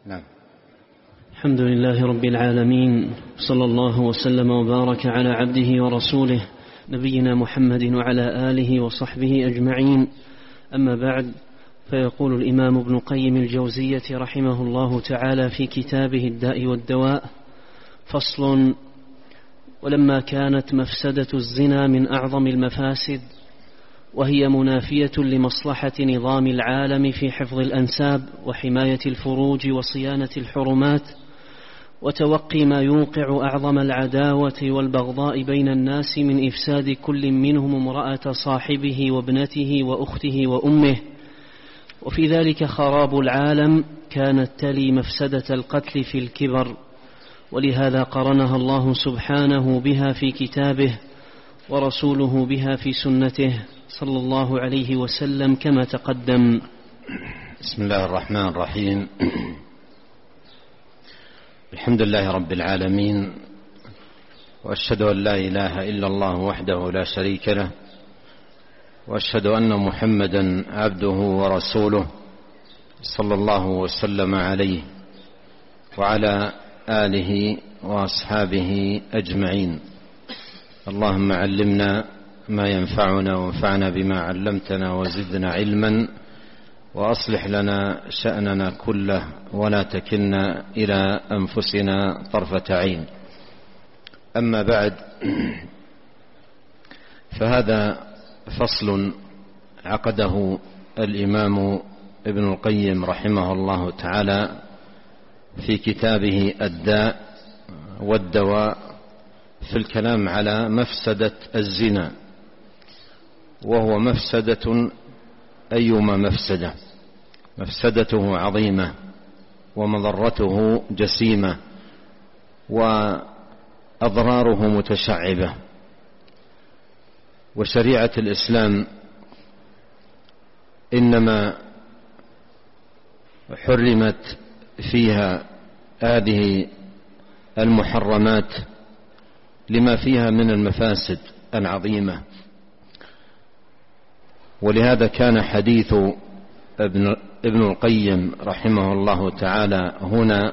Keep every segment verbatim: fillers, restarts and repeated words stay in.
نعم. الحمد لله رب العالمين، صلى الله وسلم وبارك على عبده ورسوله نبينا محمد وعلى آله وصحبه أجمعين. أما بعد، فيقول الإمام ابن قيم الجوزية رحمه الله تعالى في كتابه الداء والدواء: فصل: ولما كانت مفسدة الزنا من أعظم المفاسد، وهي منافية لمصلحة نظام العالم في حفظ الأنساب وحماية الفروج وصيانة الحرمات وتوقي ما يوقع أعظم العداوة والبغضاء بين الناس من إفساد كل منهم امرأة صاحبه وابنته وأخته وأمه، وفي ذلك خراب العالم، كانت تلي مفسدة القتل في الكبر، ولهذا قرنها الله سبحانه بها في كتابه ورسوله بها في سنته صلى الله عليه وسلم كما تقدم. بسم الله الرحمن الرحيم. الحمد لله رب العالمين، وأشهد أن لا إله إلا الله وحده لا شريك له، وأشهد أن محمدا عبده ورسوله صلى الله وسلم عليه وعلى آله وأصحابه أجمعين. اللهم علمنا ما ينفعنا وانفعنا بما علمتنا وزدنا علما، وأصلح لنا شأننا كله ولا تكلنا إلى أنفسنا طرفة عين. أما بعد، فهذا فصل عقده الإمام ابن القيم رحمه الله تعالى في كتابه الداء والدواء في الكلام على مفسدة الزنا، وهو مفسدة أيما مفسدة، مفسدته عظيمة ومضرته جسيمة وأضراره متشعبة. وشريعة الإسلام إنما حرمت فيها هذه المحرمات لما فيها من المفاسد العظيمة، ولهذا كان حديث ابن, ابن القيم رحمه الله تعالى هنا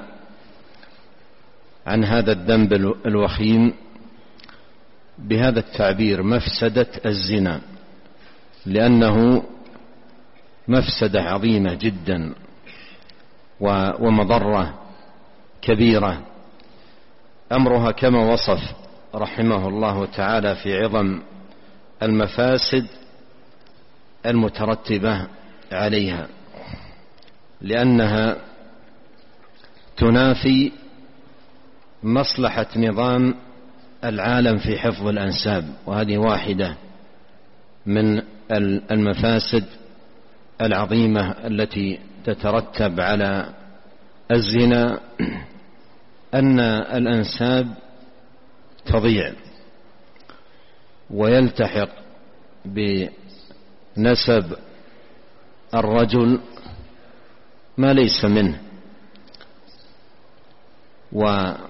عن هذا الذنب الوخيم بهذا التعبير: مفسدة الزنا، لأنه مفسدة عظيمة جدا ومضرة كبيرة، أمرها كما وصف رحمه الله تعالى في عظم المفاسد المترتبة عليها، لأنها تنافي مصلحة نظام العالم في حفظ الأنساب، وهذه واحدة من المفاسد العظيمة التي تترتب على الزنا، أن الأنساب تضيع ويلتحق بنسب الرجل ما ليس منه، وهذا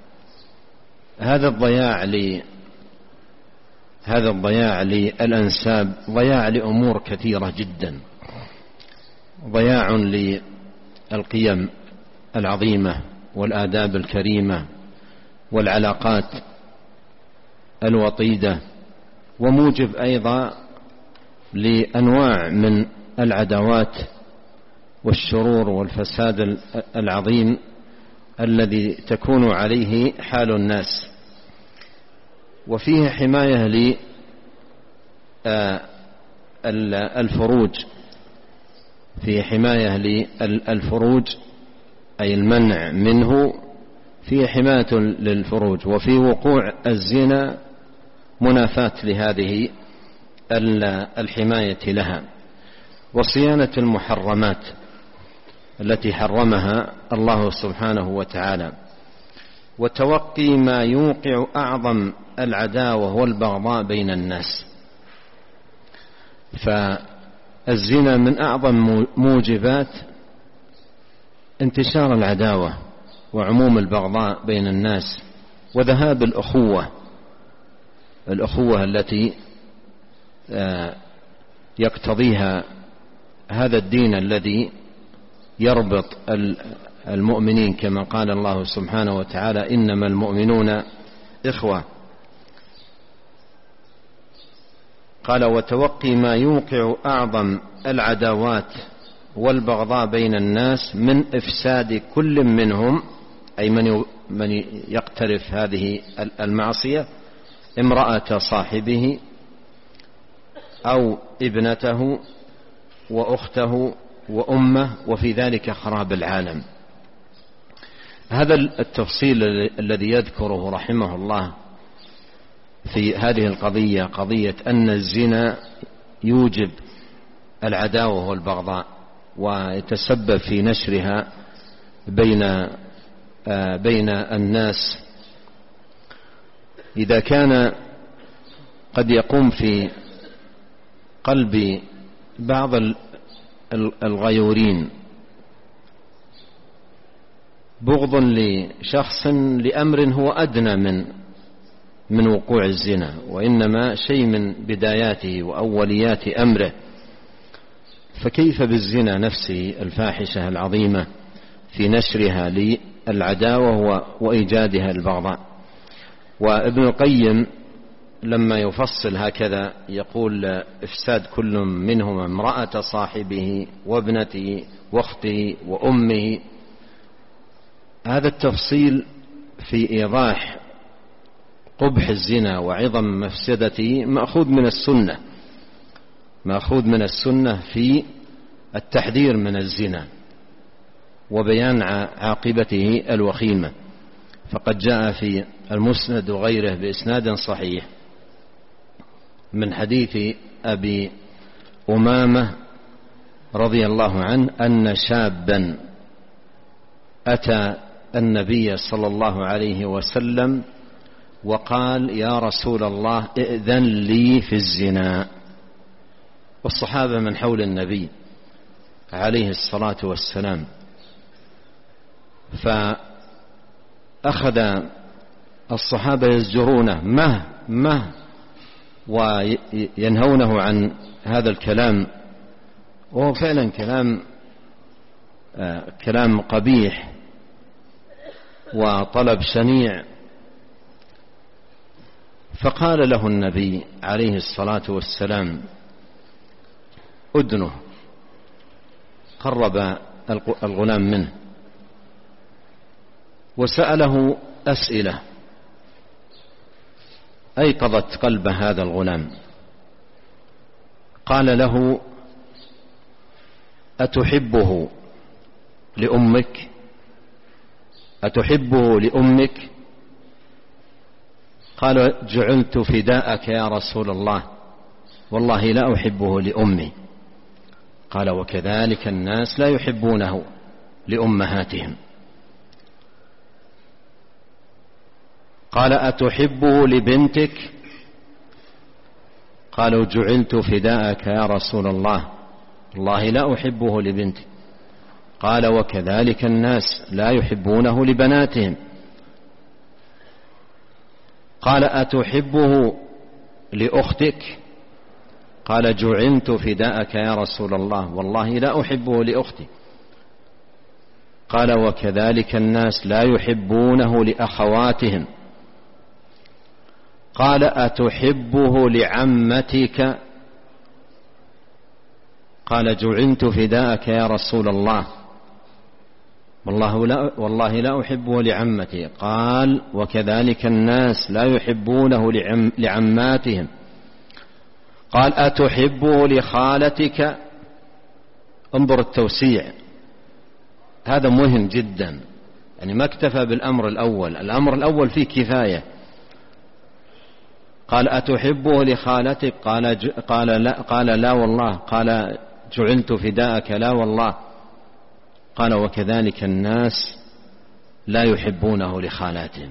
الضياع ل هذا الضياع للأنساب ضياع لأمور كثيرة جدا، ضياع للقيم العظيمة والآداب الكريمة والعلاقات الوطيدة، وموجب أيضا لأنواع من العداوات والشرور والفساد العظيم الذي تكون عليه حال الناس. وفيه حماية للفروج، فيه حماية للفروج أي المنع منه، فيه حماية للفروج، وفي وقوع الزنا منافاة لهذه الحماية لها، وصيانة المحرمات التي حرمها الله سبحانه وتعالى، وتوقي ما يوقع أعظم العداوة والبغضاء بين الناس. فالزنا من أعظم موجبات انتشار العداوة وعموم البغضاء بين الناس، وذهاب الأخوة الأخوة التي يقتضيها هذا الدين الذي يربط المؤمنين كما قال الله سبحانه وتعالى إنما المؤمنون إخوة. قال وتوقي ما يوقع أعظم العداوات والبغضاء بين الناس من إفساد كل منهم، أي من يقترف هذه المعصية، امرأة صاحبه أو ابنته وأخته وأمه، وفي ذلك خراب العالم. هذا التفصيل الذي يذكره رحمه الله في هذه القضية، قضية أن الزنا يوجب العداوة والبغضاء ويتسبب في نشرها بين بين الناس، إذا كان قد يقوم في قلب بعض الغيورين بغض لشخص لأمر هو أدنى من من وقوع الزنا، وإنما شيء من بداياته وأوليات أمره، فكيف بالزنا نفسه الفاحشة العظيمة في نشرها للعداوة وإيجادها البغضاء. وابن القيم لما يفصل هكذا يقول إفساد كل منهما امرأة صاحبه وابنته واخته وأمه. هذا التفصيل في إيضاح قبح الزنا وعظم مفسدته مأخوذ من السنة، مأخوذ من السنة في التحذير من الزنا وبيان عاقبته الوخيمة. فقد جاء في المسند وغيره بإسناد صحيح من حديث أبي أمامة رضي الله عنه أن شابا أتى النبي صلى الله عليه وسلم وقال يا رسول الله ائذن لي في الزنا، والصحابة من حول النبي عليه الصلاة والسلام، فأخذ الصحابة يزجرونه مه مه وينهونه عن هذا الكلام، وهو فعلا كلام آه كلام قبيح وطلب شنيع. فقال له النبي عليه الصلاة والسلام أدنه، قرب الغلام منه وسأله أسئلة أيقظت قلب هذا الغلام. قال له أتحبه لأمك؟ أتحبه لأمك؟ قال جعلت فداءك يا رسول الله، والله لا أحبه لأمي. قال وكذلك الناس لا يحبونه لأمهاتهم. قال أتحبه لبنتك؟ قالوا جعلت فداءك يا رسول الله، والله لا أحبه لبنتي. قال وكذلك الناس لا يحبونه لبناتهم. قال أتحبه لأختك؟ قال جعلت فداءك يا رسول الله، والله لا أحبه لأختي. قال وكذلك الناس لا يحبونه لأخواتهم. قال أتحبه لعمتك؟ قال جعلت فداءك يا رسول الله، والله لا, والله لا أحبه لعمتي. قال وكذلك الناس لا يحبونه لعم لعماتهم. قال أتحبه لخالتك؟ انظر التوسيع، هذا مهم جدا، يعني ما اكتفى بالأمر الأول، الأمر الأول فيه كفاية. قال أتحبه لخالتك؟ قال, ج... قال, لا... قال لا والله. قال جعلت فداءك لا والله. قال وكذلك الناس لا يحبونه لخالاتهم.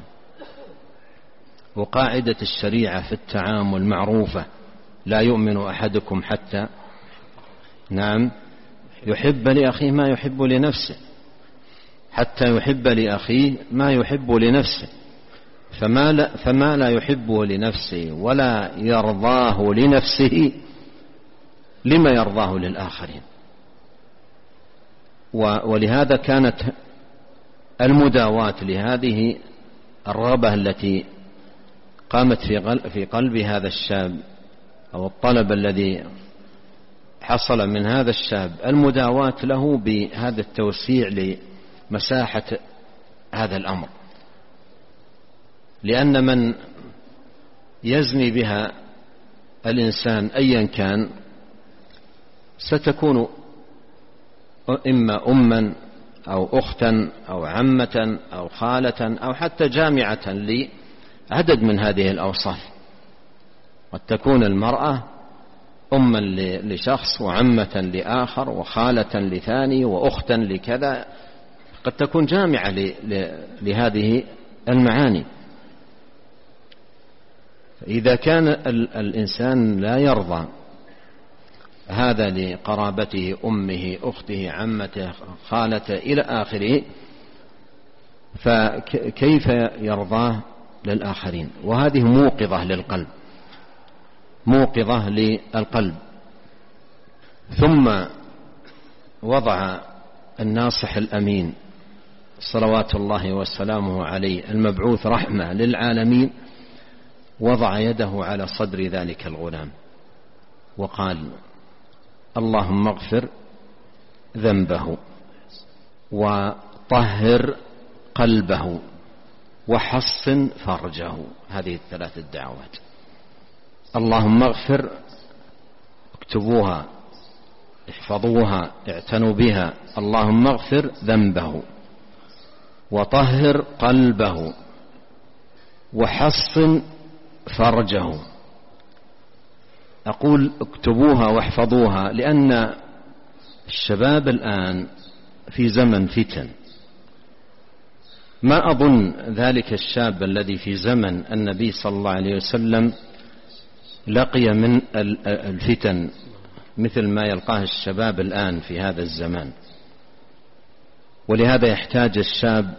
وقاعدة الشريعة في التعامل معروفة، لا يؤمن أحدكم حتى نعم يحب لأخيه ما يحب لنفسه، حتى يحب لأخيه ما يحب لنفسه. فما لا, فما لا يحبه لنفسه ولا يرضاه لنفسه لما يرضاه للآخرين. ولهذا كانت المداواة لهذه الرغبة التي قامت في قلب هذا الشاب أو الطلب الذي حصل من هذا الشاب، المداواة له بهذا التوسيع لمساحة هذا الأمر، لأن من يزني بها الإنسان أيا كان ستكون إما أما أو أختا أو عمة أو خالة أو حتى جامعة لعدد من هذه الأوصاف. قد تكون المرأة أما لشخص وعمة لآخر وخالة لثاني وأختا لكذا، قد تكون جامعة لهذه المعاني. إذا كان الإنسان لا يرضى هذا لقرابته أمه أخته عمته خالته إلى آخره، فكيف يرضاه للآخرين؟ وهذه موقظة للقلب، موقظة للقلب. ثم وضع الناصح الأمين صلوات الله وسلامه عليه المبعوث رحمة للعالمين، وضع يده على صدر ذلك الغلام وقال: اللهم اغفر ذنبه وطهر قلبه وحصن فرجه. هذه الثلاث الدعوات. اللهم اغفر، اكتبوها احفظوها اعتنوا بها. اللهم اغفر ذنبه وطهر قلبه وحصن فرجه. أقول اكتبوها واحفظوها لأن الشباب الآن في زمن فتن. ما أظن ذلك الشاب الذي في زمن النبي صلى الله عليه وسلم لقي من الفتن مثل ما يلقاه الشباب الآن في هذا الزمان. ولهذا يحتاج الشاب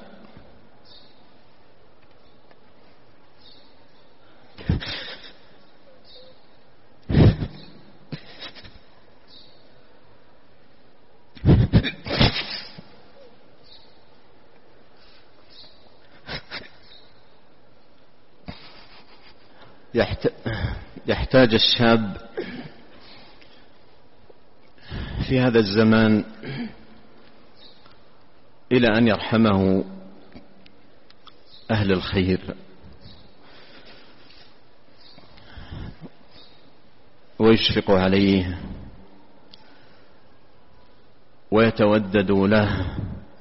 يحتاج الشاب في هذا الزمان إلى أن يرحمه أهل الخير ويشفق عليه ويتودد له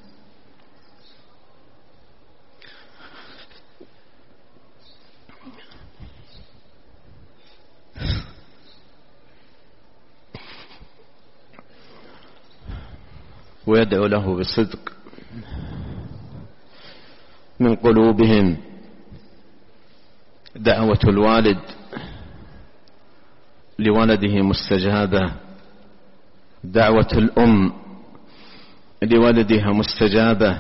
ويدعو له بصدق من قلوبهم. دعوة الوالد لولده مستجابة، دعوة الأم لولدها مستجابة.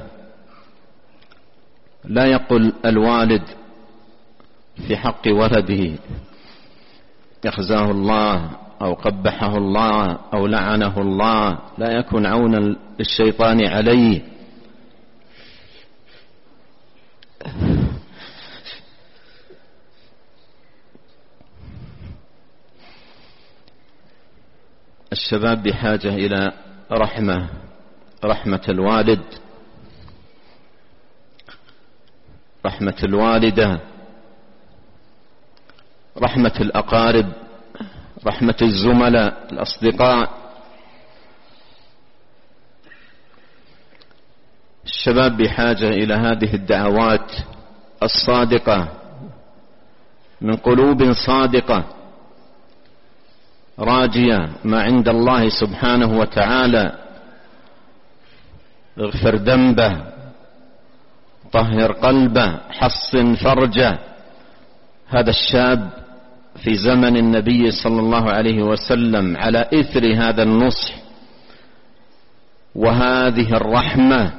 لا يقل الوالد في حق ولده يخزاه الله أو قبحه الله أو لعنه الله، لا يكن عونا للشيطان عليه. الشباب بحاجة إلى رحمة، رحمة الوالد، رحمة الوالدة، رحمة الأقارب، رحمة الزملاء الأصدقاء. الشباب بحاجة إلى هذه الدعوات الصادقة من قلوب صادقة راجية ما عند الله سبحانه وتعالى. اغفر ذنبه، طهر قلبه، حصن فرجه. هذا الشاب في زمن النبي صلى الله عليه وسلم على إثر هذا النصح وهذه الرحمة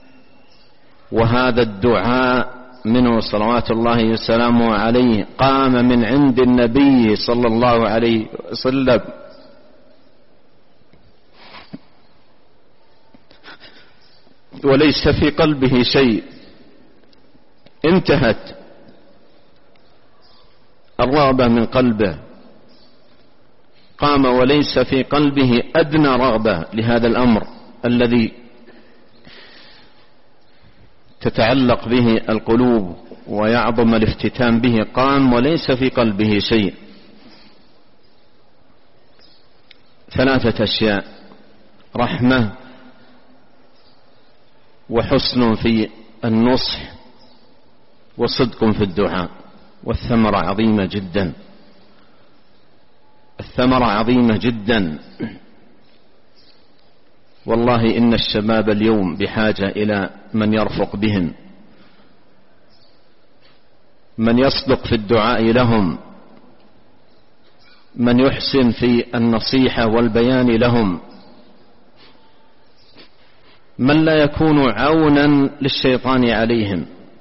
وهذا الدعاء منه صلوات الله وسلامه عليه، قام من عند النبي صلى الله عليه وسلم وليس في قلبه شيء، انتهت الرغبة من قلبه، قام وليس في قلبه أدنى رغبة لهذا الأمر الذي تتعلق به القلوب ويعظم الافتتان به، قام وليس في قلبه شيء. ثلاثة أشياء: رحمة، وحسن في النصح، وصدق في الدعاء. والثمرة عظيمة جدا، الثمرة عظيمة جدا. والله إن الشباب اليوم بحاجة إلى من يرفق بهم، من يصدق في الدعاء لهم، من يحسن في النصيحة والبيان لهم، من لا يكون عونا للشيطان عليهم.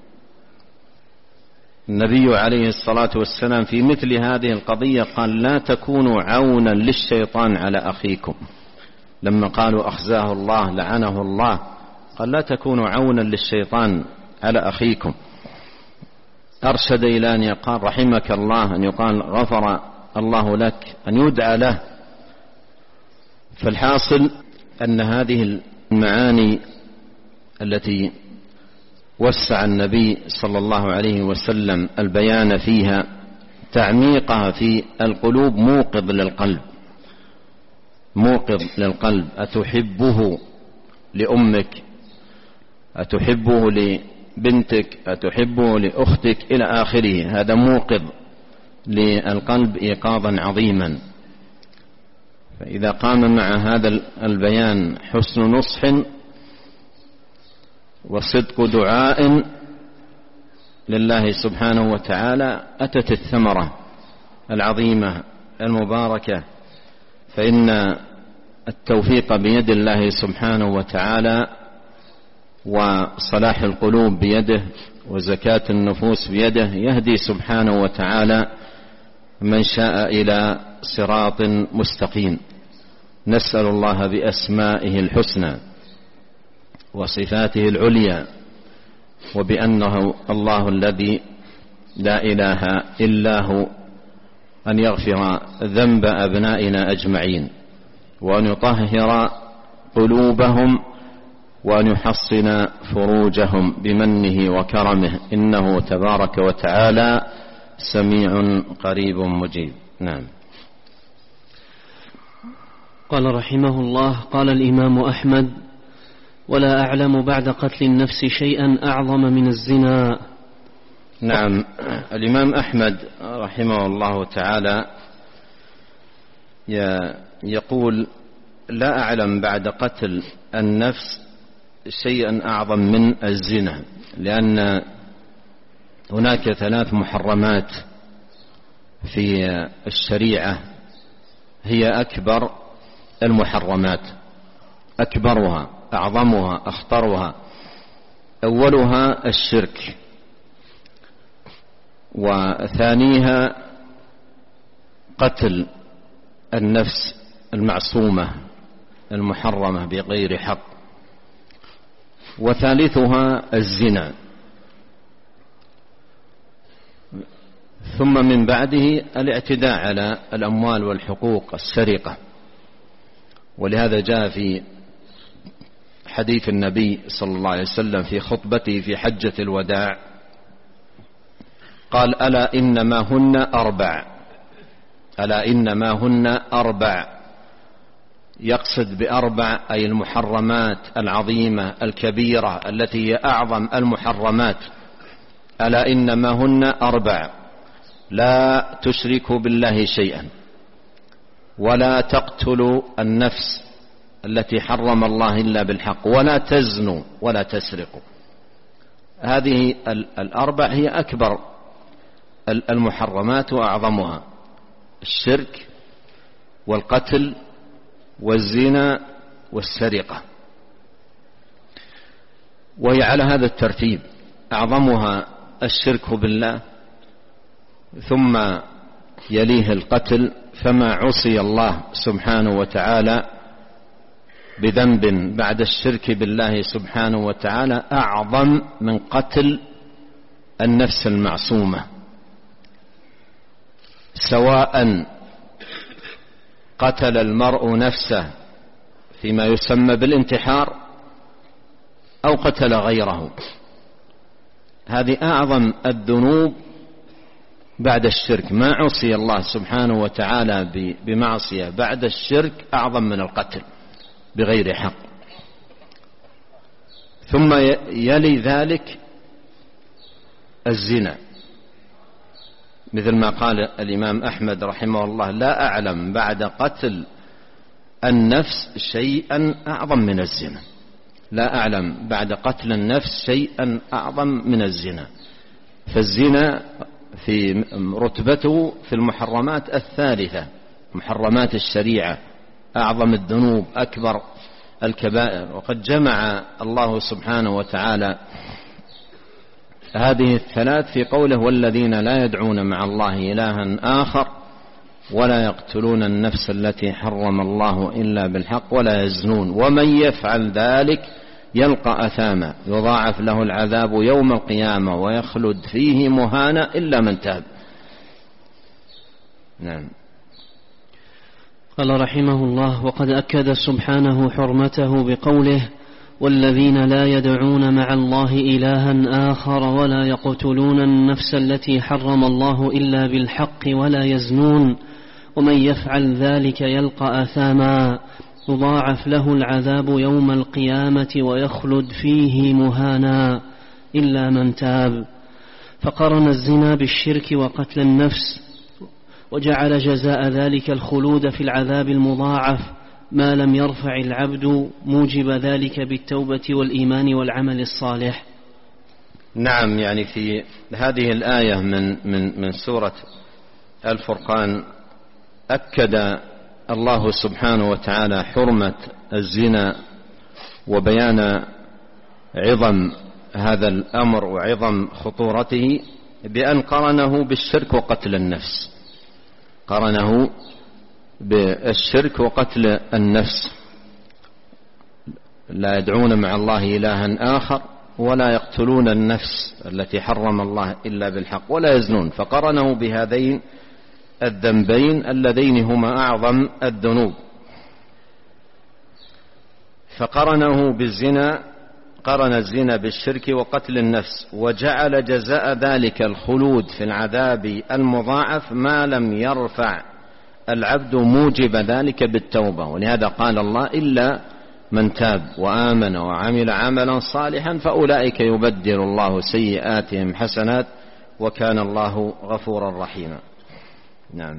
النبي عليه الصلاة والسلام في مثل هذه القضية قال: لا تكونوا عونا للشيطان على أخيكم. لما قالوا أخزاه الله لعنه الله، قال: لا تكونوا عونا للشيطان على أخيكم. أرشد إلى أن يقال رحمك الله، أن يقال غفر الله لك، أن يدعى له. فالحاصل أن هذه المعاني التي وسع النبي صلى الله عليه وسلم البيان فيها، تعميقها في القلوب موقظ للقلب، موقظ للقلب. أتحبه لأمك، أتحبه لبنتك، أتحبه لأختك، إلى آخره. هذا موقظ للقلب إيقاظا عظيما. فإذا قام مع هذا البيان حسن نصح وصدق دعاء لله سبحانه وتعالى، أتت الثمرة العظيمة المباركة. فإن التوفيق بيد الله سبحانه وتعالى، وصلاح القلوب بيده، وزكاة النفوس بيده. يهدي سبحانه وتعالى من شاء إلى صراط مستقيم. نسأل الله بأسمائه الحسنى وصفاته العليا، وبأنه الله الذي لا إله إلا هو، أن يغفر ذنب أبنائنا أجمعين، وأن يطهر قلوبهم، وأن يحصن فروجهم بمنه وكرمه، إنه تبارك وتعالى سميع قريب مجيب. نعم. قال رحمه الله: قال الإمام أحمد: ولا أعلم بعد قتل النفس شيئا أعظم من الزنا. نعم. الإمام أحمد رحمه الله تعالى يقول: لا أعلم بعد قتل النفس شيئا أعظم من الزنا، لأن هناك ثلاث محرمات في الشريعة هي أكبر المحرمات، أكبرها، أعظمها، أخطرها. أولها الشرك، وثانيها قتل النفس المعصومة المحرمة بغير حق، وثالثها الزنا. ثم من بعده الاعتداء على الأموال والحقوق، السرقة. ولهذا جاء في حديث النبي صلى الله عليه وسلم في خطبته في حجة الوداع، قال: ألا إنما هن أربع، ألا إنما هن أربع. يقصد بأربع أي المحرمات العظيمة الكبيرة التي هي أعظم المحرمات. ألا إنما هن أربع: لا تشركوا بالله شيئا، ولا تقتلوا النفس التي حرم الله إلا بالحق، ولا تزنوا، ولا تسرقوا. هذه الأربع هي أكبر المحرمات وأعظمها: الشرك والقتل والزنا والسرقة. وهي على هذا الترتيب: أعظمها الشرك بالله، ثم يليه القتل، فما عصي الله سبحانه وتعالى بذنب بعد الشرك بالله سبحانه وتعالى أعظم من قتل النفس المعصومة، سواء قتل المرء نفسه فيما يسمى بالانتحار أو قتل غيره. هذه أعظم الذنوب بعد الشرك. ما عصي الله سبحانه وتعالى بمعصية بعد الشرك أعظم من القتل بغير حق. ثم يلي ذلك الزنا، مثل ما قال الإمام أحمد رحمه الله: لا أعلم بعد قتل النفس شيئا أعظم من الزنا. لا أعلم بعد قتل النفس شيئا أعظم من الزنا. فالزنا في رتبته في المحرمات الثالثة، محرمات الشريعة، أعظم الذنوب، أكبر الكبائر. وقد جمع الله سبحانه وتعالى هذه الثلاث في قوله: والذين لا يدعون مع الله إلها آخر ولا يقتلون النفس التي حرم الله إلا بالحق ولا يزنون ومن يفعل ذلك يلقى أثاما يضاعف له العذاب يوم القيامة ويخلد فيه مهانا إلا من تاب. نعم. قال رحمه الله: وقد أكد سبحانه حرمته بقوله: والذين لا يدعون مع الله إلها آخر ولا يقتلون النفس التي حرم الله إلا بالحق ولا يزنون ومن يفعل ذلك يلقى آثاما يضاعف له العذاب يوم القيامة ويخلد فيه مهانا إلا من تاب. فقرن الزنا بالشرك وقتل النفس، وجعل جزاء ذلك الخلود في العذاب المضاعف ما لم يرفع العبد موجب ذلك بالتوبة والإيمان والعمل الصالح. نعم، يعني في هذه الآية من من من سورة الفرقان أكد الله سبحانه وتعالى حرمة الزنا وبيان عظم هذا الأمر وعظم خطورته بأن قرنه بالشرك وقتل النفس. قرنه بالشرك وقتل النفس. لا يدعون مع الله إلها آخر ولا يقتلون النفس التي حرم الله إلا بالحق ولا يزنون. فقرنه بهذين الذنبين اللذين هما أعظم الذنوب. فقرنه بالزنا، قرن الزنا بالشرك وقتل النفس، وجعل جزاء ذلك الخلود في العذاب المضاعف ما لم يرفع العبد موجب ذلك بالتوبة. ولهذا قال الله: إلا من تاب وآمن وعمل عملا صالحا فأولئك يبدل الله سيئاتهم حسنات وكان الله غفورا رحيما. نعم.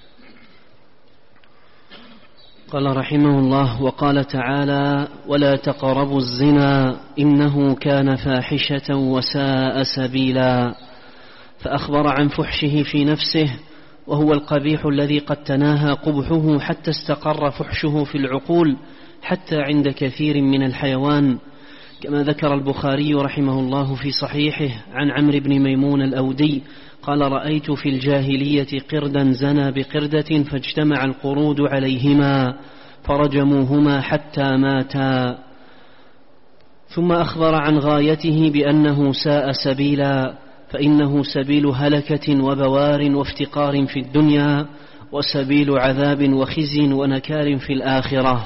قال رحمه الله: وقال تعالى: ولا تقربوا الزنا إنه كان فاحشة وساء سبيلا. فأخبر عن فحشه في نفسه، وهو القبيح الذي قد تناهى قبحه حتى استقر فحشه في العقول حتى عند كثير من الحيوان، كما ذكر البخاري رحمه الله في صحيحه عن عمرو بن ميمون الأودي قال: رأيت في الجاهلية قردا زنى بقردة فاجتمع القرود عليهما فرجموهما حتى ماتا. ثم أخبر عن غايته بأنه ساء سبيلا، فإنه سبيل هلكة وبوار وافتقار في الدنيا، وسبيل عذاب وخزي ونكال في الآخرة.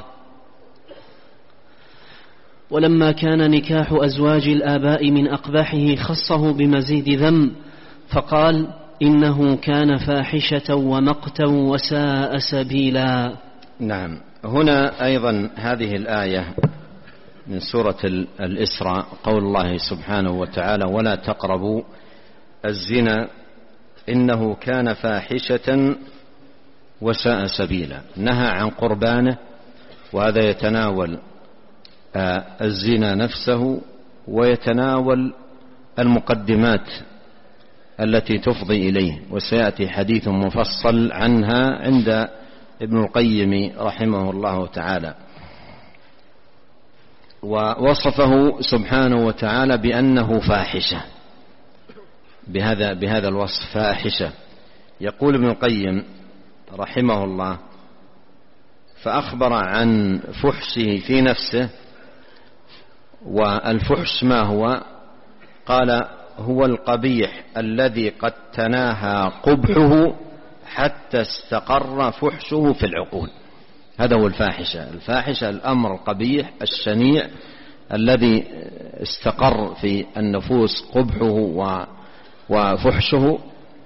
ولما كان نكاح أزواج الآباء من أقباحه خصه بمزيد ذم، فقال: إنه كان فاحشة ومقتا وساء سبيلا. نعم. هنا أيضا هذه الآية من سورة الإسراء قول الله سبحانه وتعالى: ولا تقربوا الزنا إنه كان فاحشة وساء سبيلا. نهى عن قربانه، وهذا يتناول الزنا نفسه ويتناول المقدمات التي تفضي إليه، وسيأتي حديث مفصل عنها عند ابن القيم رحمه الله تعالى. ووصفه سبحانه وتعالى بأنه فاحشة، بهذا بهذا الوصف فاحشة. يقول ابن القيم رحمه الله: فأخبر عن فحشه في نفسه. والفحش ما هو؟ قال هو القبيح الذي قد تناهى قبحه حتى استقر فحشه في العقول. هذا هو الفاحشة. الفاحشة الأمر القبيح الشنيع الذي استقر في النفوس قبحه وفحشه،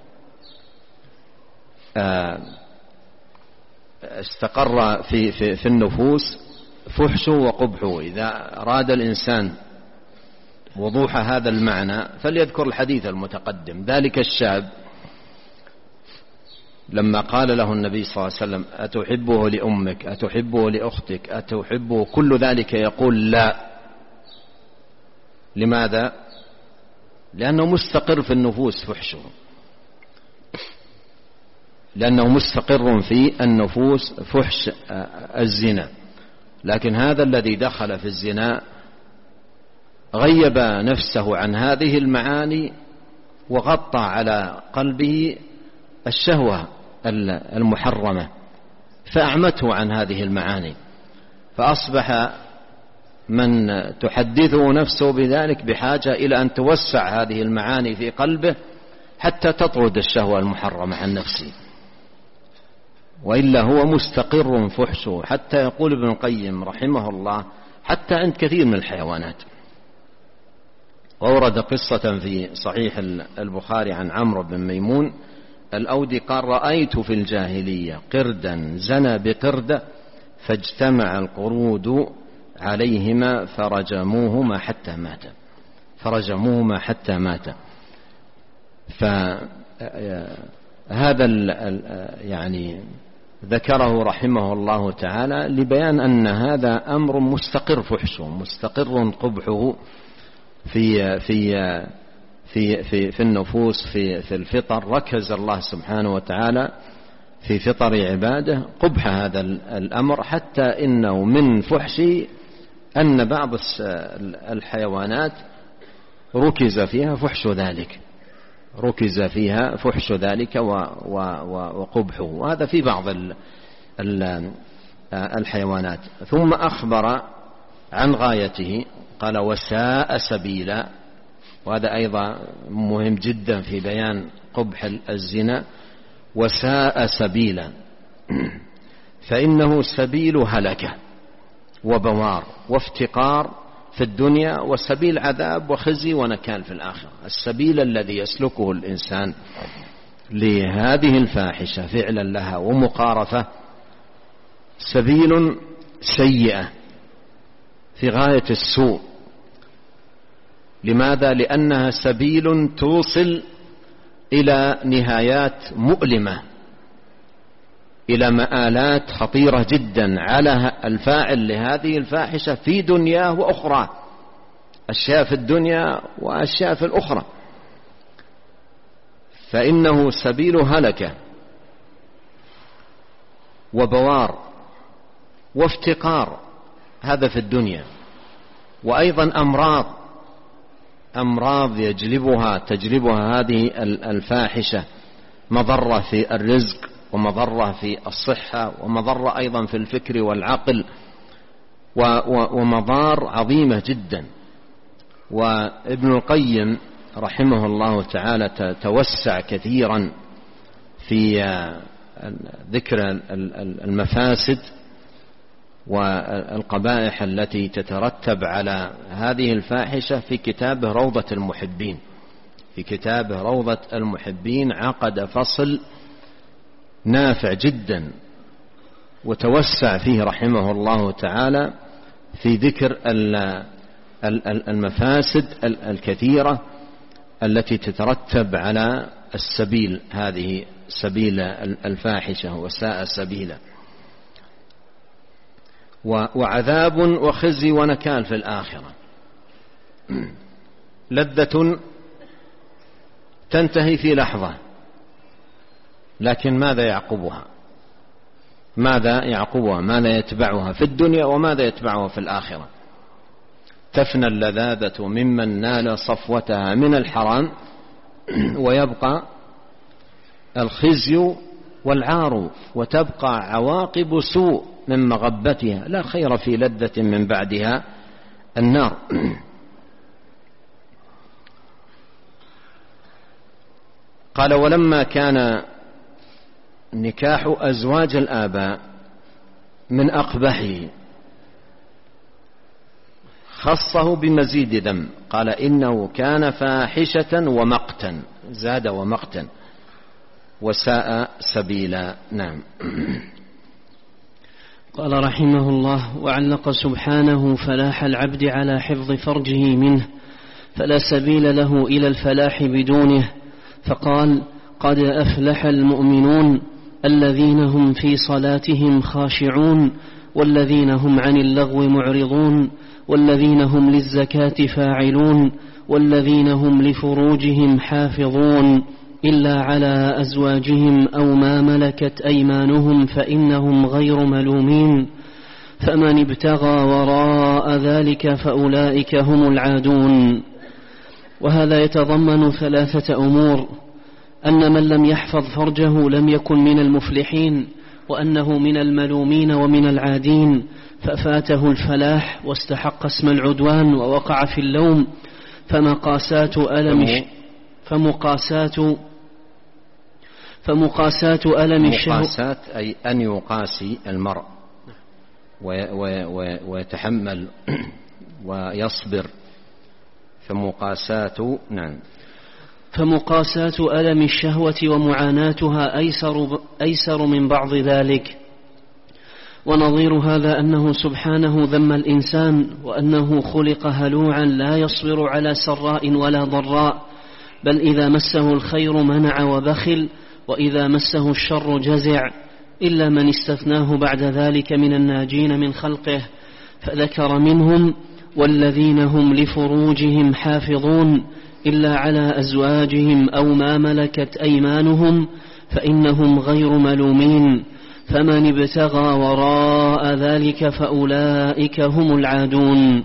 استقر في, في, في النفوس فحشه وقبحه. إذا أراد الإنسان وضوح هذا المعنى فليذكر الحديث المتقدم. ذلك الشاب لما قال له النبي صلى الله عليه وسلم أتحبه لأمك، أتحبه لأختك، أتحبه، كل ذلك يقول لا. لماذا؟ لأنه مستقر في النفوس فحشه، لأنه مستقر في النفوس فحش الزنا. لكن هذا الذي دخل في الزنا غيب نفسه عن هذه المعاني وغطى على قلبه الشهوة المحرمة فأعمته عن هذه المعاني، فأصبح من تحدثه نفسه بذلك بحاجة إلى أن توسع هذه المعاني في قلبه حتى تطرد الشهوة المحرمة عن نفسه، وإلا هو مستقر فحشه. حتى يقول ابن القيم رحمه الله حتى عند كثير من الحيوانات. وورد قصة في صحيح البخاري عن عمرو بن ميمون الأودي قال رأيت في الجاهلية قردا زنى بقردة فاجتمع القرود عليهما فرجموهما حتى مات فرجموهما حتى مات. فهذا يعني ذكره رحمه الله تعالى لبيان أن هذا أمر مستقر فحشه، مستقر قبحه في في في في, في النفوس، في في الفطر. ركز الله سبحانه وتعالى في فطر عباده قبح هذا الأمر، حتى إنه من فحشه أن بعض الحيوانات ركز فيها فحش ذلك ركز فيها فحش ذلك وقبحه، وهذا في بعض الحيوانات. ثم أخبر عن غايته قال وساء سبيلا، وهذا أيضا مهم جدا في بيان قبح الزنا. وساء سبيلا فإنه سبيل هلكة وبوار وافتقار في الدنيا وسبيل عذاب وخزي ونكال في الآخرة. السبيل الذي يسلكه الإنسان لهذه الفاحشة فعلا لها ومقارفة سبيل سيئة في غاية السوء. لماذا؟ لأنها سبيل توصل إلى نهايات مؤلمة، إلى مآلات خطيرة جدا على الفاعل لهذه الفاحشة في دنياه وأخرى، أشياء في الدنيا وأشياء في الأخرى. فإنه سبيل هلكة وبوار وافتقار، هذا في الدنيا، وأيضا أمراض أمراض يجلبها تجلبها هذه الفاحشة، مضرة في الرزق ومضرة في الصحة ومضرة أيضا في الفكر والعقل ومضار عظيمة جدا. وابن القيم رحمه الله تعالى توسع كثيرا في ذكر المفاسد والقبائح التي تترتب على هذه الفاحشة في كتابه روضة المحبين. في كتابه روضة المحبين عقد فصل نافع جدا وتوسع فيه رحمه الله تعالى في ذكر المفاسد الكثيرة التي تترتب على السبيل، هذه سبيل الفاحشة وساء سبيلا، وعذاب وخزي ونكال في الآخرة. لذة تنتهي في لحظة، لكن ماذا يعقبها؟ ماذا يعقبها؟ ماذا يتبعها في الدنيا وماذا يتبعها في الآخرة؟ تفنى اللذاذة ممن نال صفوتها من الحرام ويبقى الخزي والعار وتبقى عواقب سوء من مغبتها، لا خير في لذة من بعدها النار. قال: ولما كان نكاح أزواج الآباء من أقبحه خصه بمزيد ذم، قال: إنه كان فاحشة ومقتا، زاد ومقتا، وساء سبيلا. نعم. قال رحمه الله: وعلق سبحانه فلاح العبد على حفظ فرجه منه، فلا سبيل له إلى الفلاح بدونه، فقال: قد أفلح المؤمنون الذين هم في صلاتهم خاشعون، والذين هم عن اللغو معرضون، والذين هم للزكاة فاعلون، والذين هم لفروجهم حافظون، إلا على أزواجهم أو ما ملكت أيمانهم فإنهم غير ملومين، فمن ابتغى وراء ذلك فأولئك هم العادون. وهذا يتضمن ثلاثة أمور: أن من لم يحفظ فرجه لم يكن من المفلحين، وأنه من الملومين ومن العادين، ففاته الفلاح واستحق اسم العدوان ووقع في اللوم. فمقاسات ألم فمقاسات فمقاسات ألم الشهوة، مقاسات أي أن يقاسي المرء ويتحمل ويصبر. فمقاسات نعم فمقاسات ألم الشهوة ومعاناتها أيسر, أيسر من بعض ذلك. ونظير هذا أنه سبحانه ذم الإنسان، وأنه خلق هلوعا لا يصبر على سراء ولا ضراء، بل إذا مسه الخير منع وبخل، وإذا مسه الشر جزع، إلا من استثناه بعد ذلك من الناجين من خلقه، فذكر منهم: والذين هم لفروجهم حافظون، إلا على أزواجهم أو ما ملكت أيمانهم فإنهم غير ملومين، فمن ابتغى وراء ذلك فأولئك هم العادون.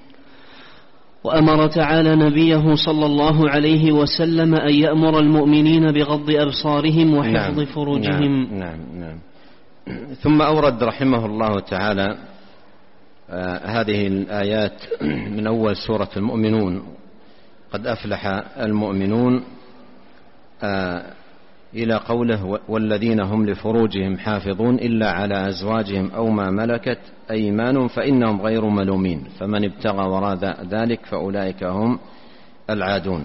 وأمر تعالى نبيه صلى الله عليه وسلم أن يأمر المؤمنين بغض أبصارهم وحفظ نعم فروجهم. نعم نعم نعم. ثم أورد رحمه الله تعالى آه هذه الآيات من أول سورة المؤمنون: قد أفلح المؤمنون، آه إلى قوله: والذين هم لفروجهم حافظون إلا على أزواجهم أو ما ملكت أيمانهم فإنهم غير ملومين، فمن ابتغى وراء ذلك فأولئك هم العادون.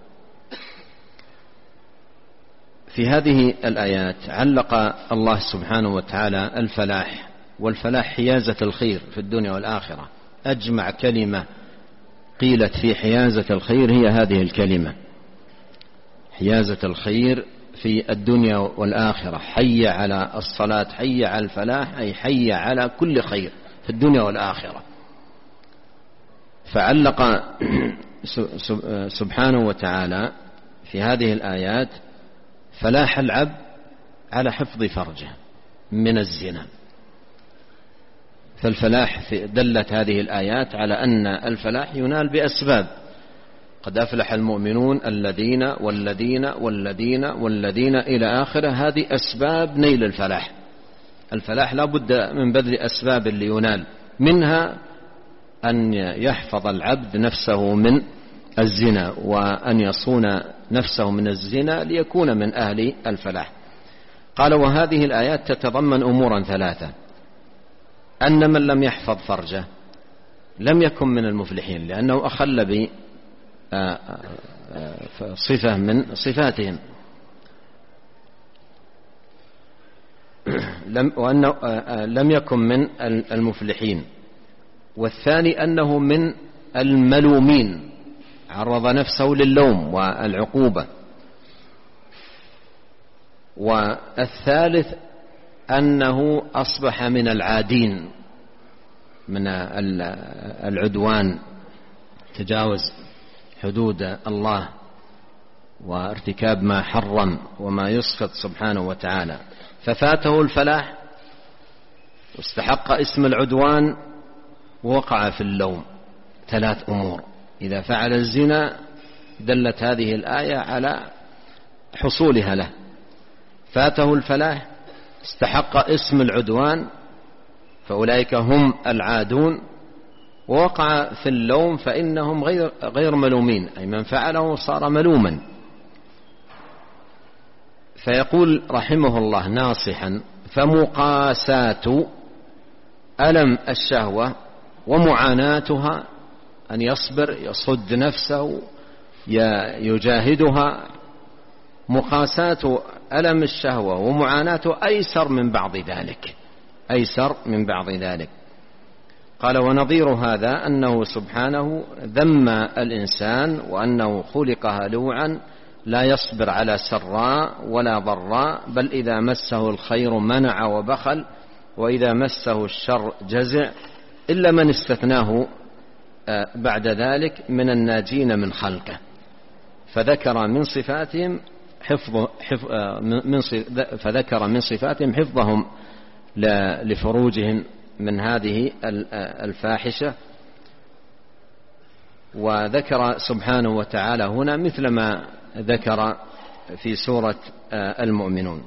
في هذه الآيات علق الله سبحانه وتعالى الفلاح، والفلاح حيازة الخير في الدنيا والآخرة. أجمع كلمة قيلت في حيازة الخير هي هذه الكلمة: حيازة الخير في الدنيا والآخرة. حي على الصلاة، حي على الفلاح، أي حي على كل خير في الدنيا والآخرة. فعلق سبحانه وتعالى في هذه الآيات فلاح العبد على حفظ فرجه من الزنا. فالفلاح دلت هذه الآيات على أن الفلاح ينال بأسباب: قد أفلح المؤمنون الذين والذين والذين والذين إلى آخره. هذه أسباب نيل الفلاح. الفلاح لا بد من بذل أسباب لينال، منها أن يحفظ العبد نفسه من الزنا، وأن يصون نفسه من الزنا ليكون من أهل الفلاح. قال: وهذه الآيات تتضمن أمورا ثلاثة: أن من لم يحفظ فرجه لم يكن من المفلحين، لأنه أخل ب صفة من صفاتهم، وأنه لم يكن من المفلحين. والثاني أنه من الملومين، عرض نفسه للوم والعقوبة. والثالث أنه أصبح من العادين، من العدوان، تجاوز حدود الله وارتكاب ما حرم وما يسخط سبحانه وتعالى، ففاته الفلاح واستحق اسم العدوان ووقع في اللوم. ثلاث أمور: إذا فعل الزنا دلت هذه الآية على حصولها له، فاته الفلاح، استحق اسم العدوان، فأولئك هم العادون. ووقع في اللوم فإنهم غير, غير ملومين، أي من فعله صار ملوما. فيقول رحمه الله ناصحا: فمقاساة ألم الشهوة ومعاناتها، أن يصبر يصد نفسه يجاهدها، مقاساة ألم الشهوة ومعاناته أيسر من بعض ذلك، أيسر من بعض ذلك. قال: ونظير هذا أنه سبحانه ذم الإنسان وأنه خلق هلوعا لا يصبر على سراء ولا ضراء، بل إذا مسه الخير منع وبخل، وإذا مسه الشر جزع، إلا من استثناه بعد ذلك من الناجين من خلقه. فذكر من صفاتهم حفظ حفظ من فذكر من صفاتهم حفظهم لفروجهم من هذه الفاحشة. وذكر سبحانه وتعالى هنا مثل ما ذكر في سورة المؤمنون.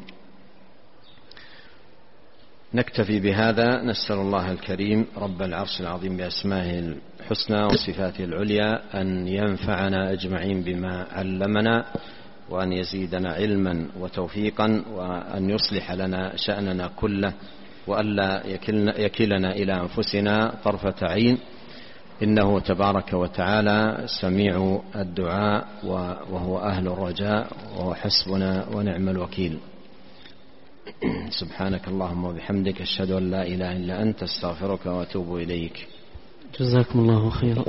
نكتفي بهذا، نسأل الله الكريم رب العرش العظيم بأسمائه الحسنى وصفاته العليا أن ينفعنا أجمعين بما علمنا، وأن يزيدنا علما وتوفيقا، وأن يصلح لنا شأننا كله، وألا يكلنا إلى أنفسنا طرفة عين، إنه تبارك وتعالى سميع الدعاء وهو أهل الرجاء، وهو حسبنا ونعم الوكيل. سبحانك اللهم وبحمدك، أشهد أن لا إله إلا أنت، استغفرك وأتوب إليك. جزاكم الله خيرا.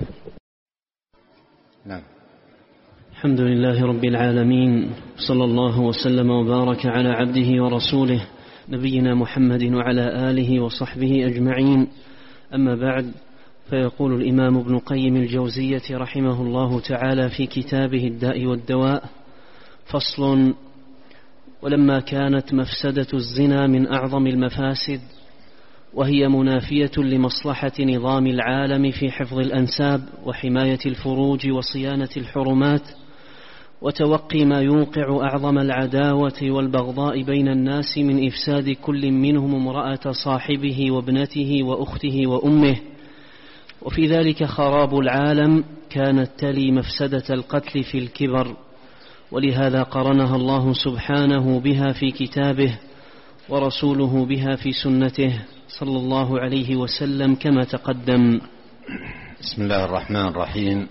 نعم. الحمد لله رب العالمين، صلى الله وسلم وبارك على عبده ورسوله نبينا محمد وعلى آله وصحبه أجمعين. أما بعد، فيقول الإمام ابن قيم الجوزية رحمه الله تعالى في كتابه الداء والدواء: فصل: ولما كانت مفسدة الزنا من أعظم المفاسد، وهي منافية لمصلحة نظام العالم في حفظ الأنساب وحماية الفروج وصيانة الحرمات، وتوقي ما يوقع أعظم العداوة والبغضاء بين الناس من إفساد كل منهم امرأة صاحبه وابنته وأخته وأمه، وفي ذلك خراب العالم، كانت تلي مفسدة القتل في الكبر، ولهذا قرنها الله سبحانه بها في كتابه، ورسوله بها في سنته صلى الله عليه وسلم كما تقدم. بسم الله الرحمن الرحيم.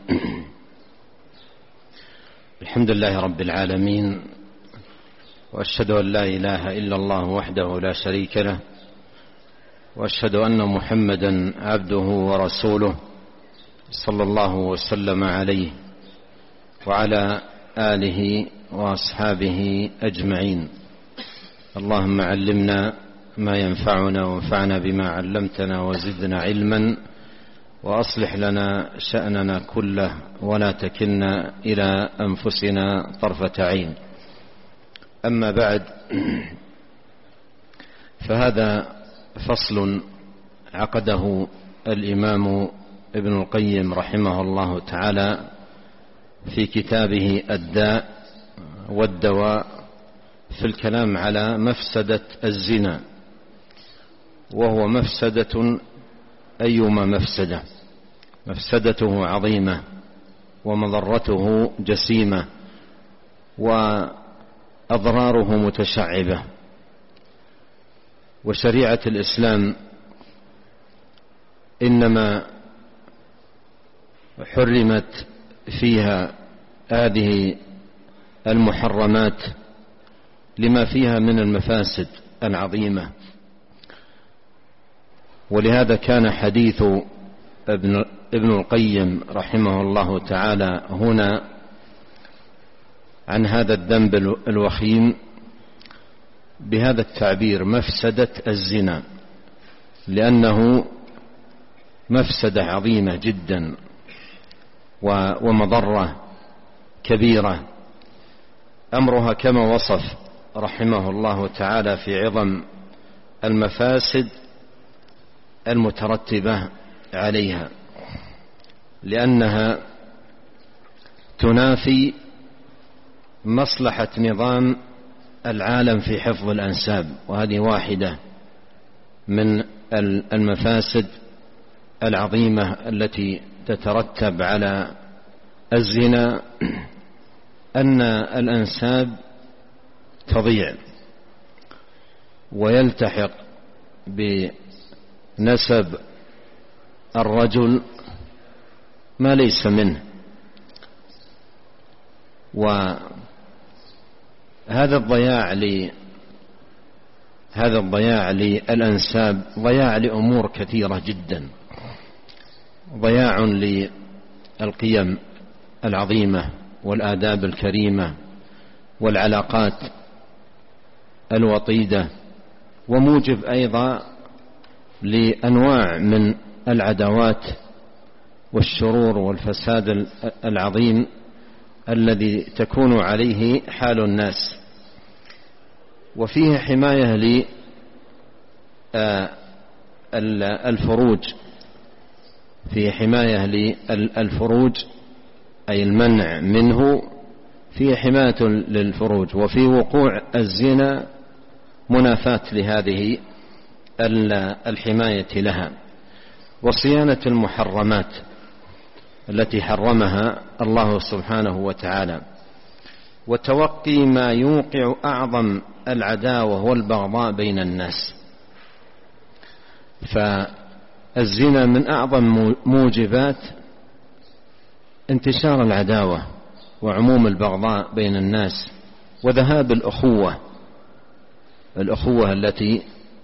الحمد لله رب العالمين، وأشهد أن لا إله إلا الله وحده لا شريك له، وأشهد أن محمدا عبده ورسوله صلى الله وسلم عليه وعلى آله وأصحابه أجمعين. اللهم علمنا ما ينفعنا، وانفعنا بما علمتنا، وزدنا علما، وأصلح لنا شأننا كله، ولا تكلنا إلى أنفسنا طرفة عين. أما بعد، فهذا فصل عقده الإمام ابن القيم رحمه الله تعالى في كتابه الداء والدواء في الكلام على مفسدة الزنا، وهو مفسدة أيما مفسدة، مفسدته عظيمة ومضرته جسيمة وأضراره متشعبة. وشريعة الإسلام إنما حرمت فيها هذه المحرمات لما فيها من المفاسد العظيمة. ولهذا كان حديث ابن, ابن القيم رحمه الله تعالى هنا عن هذا الذنب الوخيم بهذا التعبير: مفسدة الزنا، لأنه مفسدة عظيمة جدا ومضرة كبيرة، أمرها كما وصف رحمه الله تعالى في عظم المفاسد المترتبة عليها، لأنها تنافي مصلحة نظام العالم في حفظ الأنساب، وهذه واحدة من المفاسد العظيمة التي تترتب على الزنا أن الأنساب تضيع ويلتحق بنسب الرجل ما ليس منه، وهذا الضياع ل هذا الضياع للأنساب ضياع لأمور كثيرة جدا، ضياع للقيم العظيمة والآداب الكريمة والعلاقات الوطيدة، وموجب أيضا لأنواع من العداوات والشرور والفساد العظيم الذي تكون عليه حال الناس. وفيه حماية للفروج، فيه حماية للفروج أي المنع منه، فيه حماية للفروج، وفي وقوع الزنا منافاة لهذه الحماية لها، وصيانة المحرمات التي حرمها الله سبحانه وتعالى، وتوقي ما يوقع أعظم العداوة والبغضاء بين الناس. فالزنا من أعظم موجبات انتشار العداوة وعموم البغضاء بين الناس وذهاب الأخوة الأخوة التي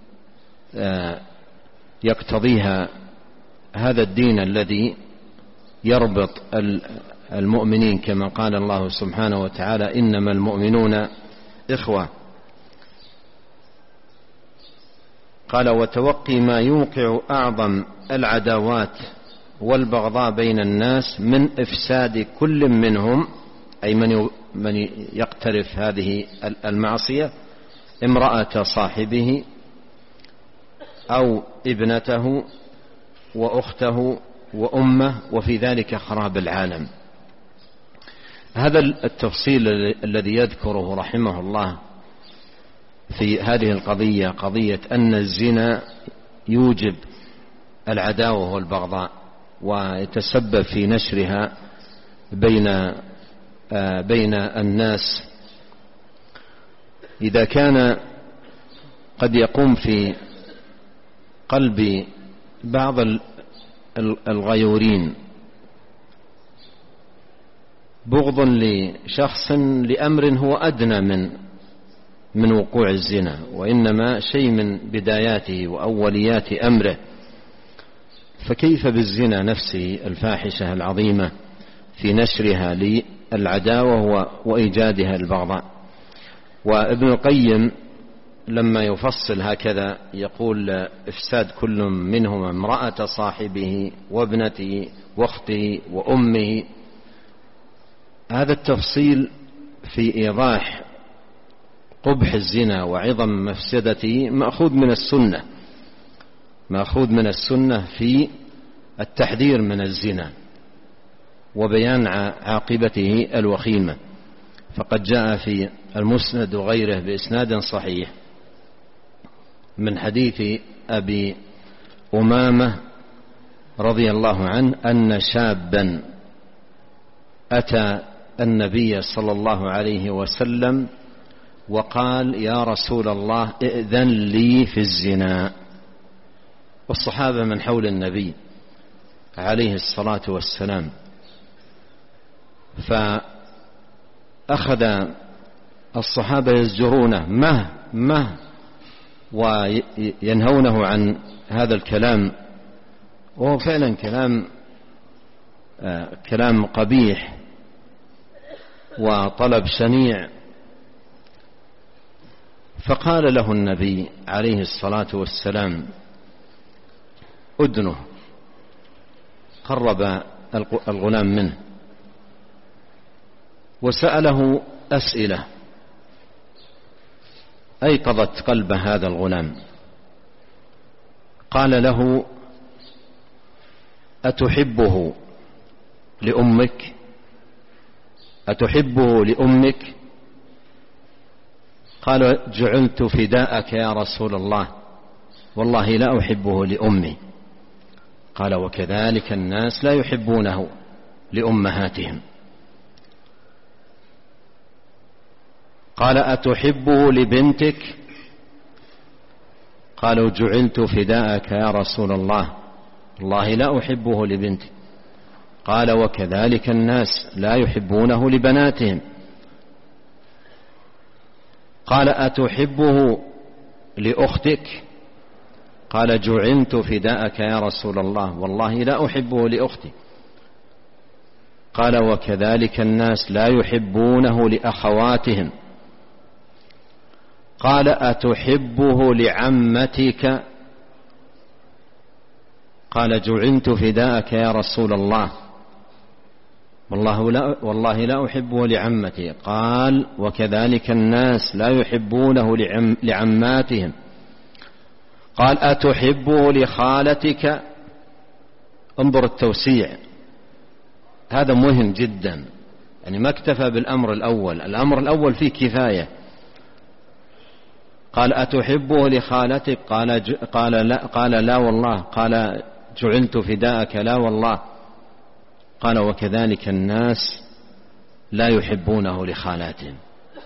يقتضيها هذا الدين الذي يربط المؤمنين، كما قال الله سبحانه وتعالى: إنما المؤمنون إخوة. قال: وتوقي ما يوقع أعظم العداوات والبغضاء بين الناس من إفساد كل منهم، أي من يقترف هذه المعصية، امرأة صاحبه أو ابنته وأخته وأمه، وفي ذلك خراب العالم. هذا التفصيل الذي يذكره رحمه الله في هذه القضية، قضية أن الزنا يوجب العداوة والبغضاء ويتسبب في نشرها بين بين الناس، إذا كان قد يقوم في قلب بعض الغيورين بغض لشخص لأمر هو أدنى من من وقوع الزنا، وإنما شيء من بداياته وأوليات أمره، فكيف بالزنا نفسه الفاحشة العظيمة في نشرها للعداوة وإيجادها البغضاء. وابن القيم لما يفصل هكذا يقول: إفساد كل منهما امرأة صاحبه وابنته واخته وأمه. هذا التفصيل في إيضاح قبح الزنا وعظم مفسدته مأخوذ من السنة، مأخوذ من السنة في التحذير من الزنا وبيان عاقبته الوخيمة. فقد جاء في المسند وغيره بإسناد صحيح من حديث أبي أمامة رضي الله عنه أن شابا أتى النبي صلى الله عليه وسلم وقال: يا رسول الله ائذن لي في الزنا. والصحابة من حول النبي عليه الصلاة والسلام، فأخذ الصحابة يزجرونه مه مه وينهونه عن هذا الكلام، وهو فعلا كلام آه كلام قبيح وطلب شنيع. فقال له النبي عليه الصلاة والسلام: أدنه. قرب الغلام منه وسأله أسئلة أيقظت قلب هذا الغلام. قال له: أتحبه لأمك؟ أتحبه لأمك؟ قال: جعلت فداءك يا رسول الله. والله لا أحبه لأمي. قال وكذلك الناس لا يحبونه لأمهاتهم. قال أتحبه لبنتك؟ قالوا جعلت فداءك يا رسول الله، والله لا أحبه لبنتي. قال وكذلك الناس لا يحبونه لبناتهم. قال أتحبه لأختك؟ قال جعلت فداءك يا رسول الله، والله لا أحبه لأختي. قال وكذلك الناس لا يحبونه لأخواتهم. قال أتحبه لعمتك؟ قال جعلت فداءك يا رسول الله، والله لا, والله لا أحبه لعمتي. قال وكذلك الناس لا يحبونه لعم لعماتهم. قال أتحبه لخالتك؟ انظر التوسيع، هذا مهم جدا، يعني ما اكتفى بالأمر الأول، الأمر الأول فيه كفاية. قال أتحبه لخالتك؟ قال, ج... قال, لا... قال لا والله. قال جعلت فداءك لا والله. قال وكذلك الناس لا يحبونه لخالاتهم.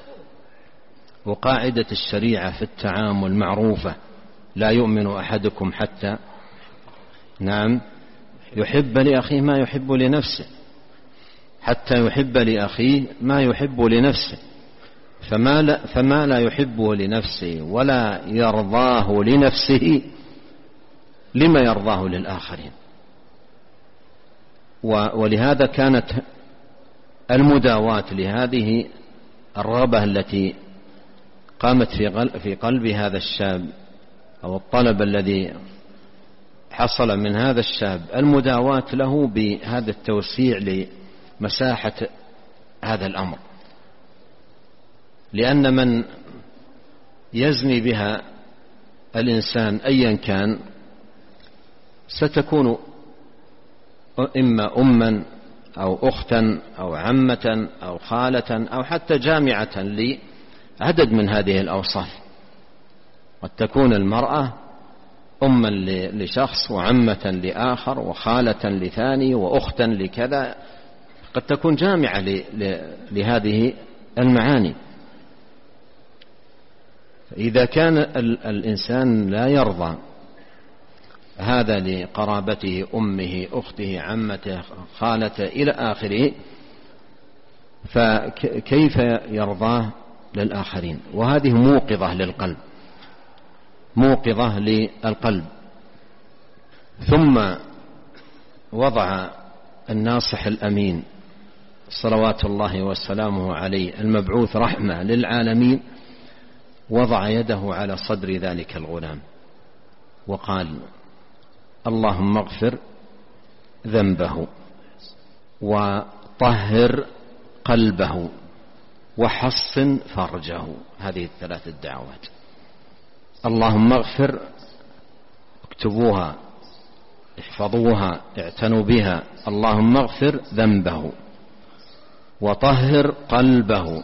وقاعدة الشريعة في التعامل معروفة، لا يؤمن أحدكم حتى نعم يحب لأخيه ما يحب لنفسه، حتى يحب لأخيه ما يحب لنفسه. فما لا, فما لا يحبه لنفسه ولا يرضاه لنفسه لما يرضاه للآخرين. ولهذا كانت المداواة لهذه الرغبة التي قامت في قلب هذا الشاب أو الطلب الذي حصل من هذا الشاب، المداواة له بهذا التوسيع لمساحة هذا الأمر، لأن من يزني بها الإنسان أيا كان ستكون إما أما أو أختا أو عمة أو خالة أو حتى جامعة لعدد من هذه الأوصاف. قد تكون المرأة أما لشخص وعمة لآخر وخالة لثاني وأختا لكذا، قد تكون جامعة لهذه المعاني. إذا كان الإنسان لا يرضى هذا لقرابته أمه أخته عمته خالته إلى آخره، فكيف يرضاه للآخرين؟ وهذه موقظة للقلب، موقظة للقلب. ثم وضع الناصح الأمين صلوات الله وسلامه عليه المبعوث رحمة للعالمين، وضع يده على صدر ذلك الغلام وقال اللهم اغفر ذنبه وطهر قلبه وحصن فرجه. هذه الثلاث الدعوات. اللهم اغفر، اكتبوها احفظوها اعتنوا بها. اللهم اغفر ذنبه وطهر قلبه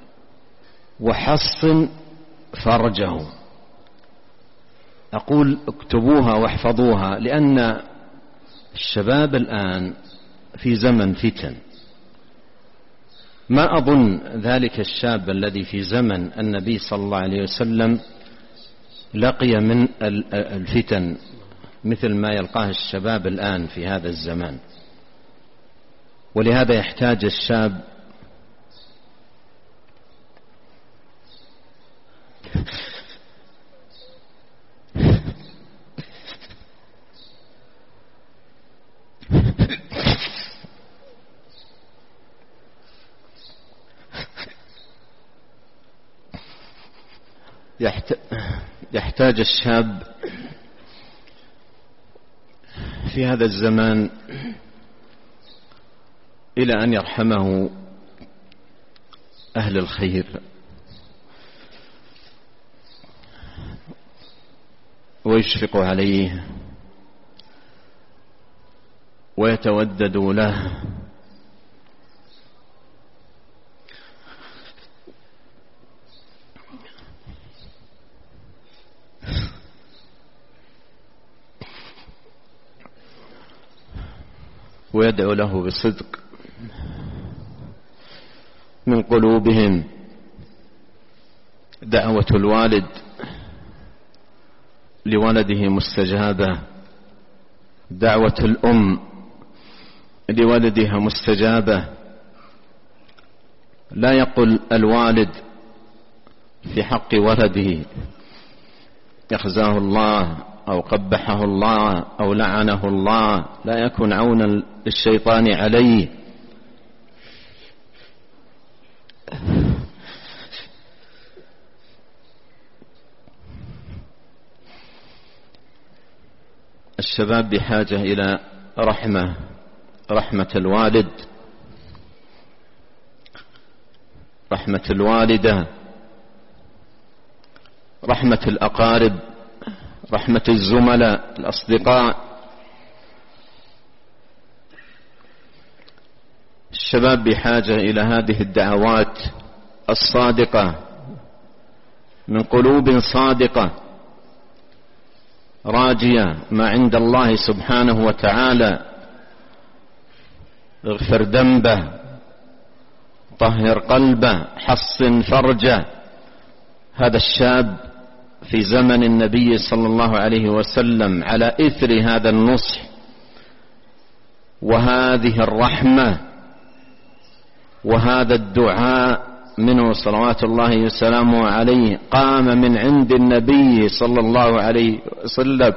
وحصن فرجه. أقول اكتبوها واحفظوها لأن الشباب الآن في زمن فتن. ما أظن ذلك الشاب الذي في زمن النبي صلى الله عليه وسلم لقي من الفتن مثل ما يلقاه الشباب الآن في هذا الزمان. ولهذا يحتاج الشاب يحتاج الشاب في هذا الزمان إلى أن يرحمه أهل الخير ويشفق عليه ويتودد له ويدعو له بصدق من قلوبهم. دعوة الوالد لولده مستجابة، دعوة الأم لولدها مستجابة. لا يقل الوالد في حق ولده يخزاه الله أو قبحه الله أو لعنه الله، لا يكون عونا للشيطان عليه. الشباب بحاجة إلى رحمة، رحمة الوالد، رحمة الوالدة، رحمة الأقارب، رحمة الزملاء الأصدقاء. الشباب بحاجة إلى هذه الدعوات الصادقة من قلوب صادقة راجية ما عند الله سبحانه وتعالى. اغفر ذنبه، طهر قلبه، حصن فرجه. هذا الشاب في زمن النبي صلى الله عليه وسلم على إثر هذا النصح وهذه الرحمة وهذا الدعاء منه صلوات الله وسلامه عليه، قام من عند النبي صلى الله عليه وسلم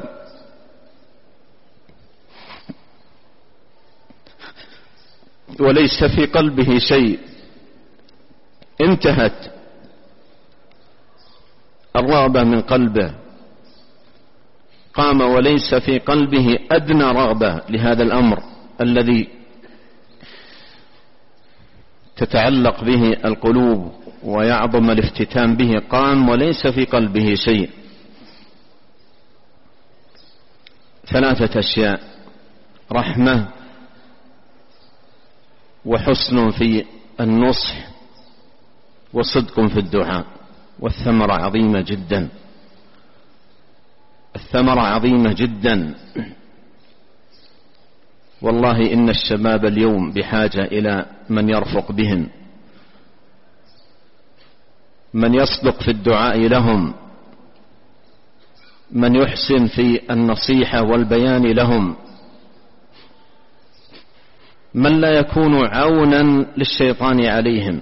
وليس في قلبه شيء. انتهت الرغبة من قلبه، قام وليس في قلبه أدنى رغبة لهذا الأمر الذي تتعلق به القلوب ويعظم الافتتان به. قام وليس في قلبه شيء. ثلاثة أشياء: رحمة، وحسن في النصح، وصدق في الدعاء. والثمرة عظيمة جدا، الثمرة عظيمة جدا. والله إن الشباب اليوم بحاجة إلى من يرفق بهم، من يصدق في الدعاء لهم، من يحسن في النصيحة والبيان لهم، من لا يكون عونا للشيطان عليهم.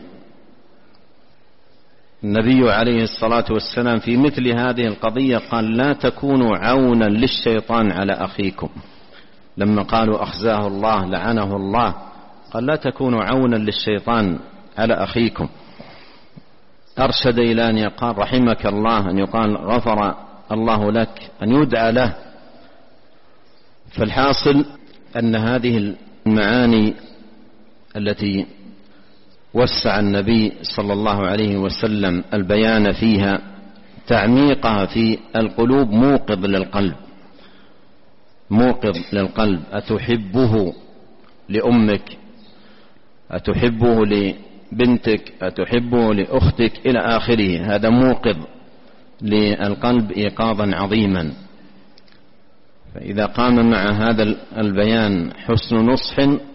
النبي عليه الصلاة والسلام في مثل هذه القضية قال: لا تكونوا عونا للشيطان على أخيكم. لما قالوا أخزاه الله لعنه الله، قال: لا تكونوا عونا للشيطان على أخيكم. أرشد إلى أن يقال رحمك الله، أن يقال غفر الله لك، أن يدعى له. فالحاصل أن هذه المعاني التي وسع النبي صلى الله عليه وسلم البيان فيها، تعميقها في القلوب موقظ للقلب، موقظ للقلب. أتحبه لأمك، أتحبه لبنتك، أتحبه لأختك، إلى آخره. هذا موقظ للقلب إيقاظا عظيما. فإذا قام مع هذا البيان حسن نصح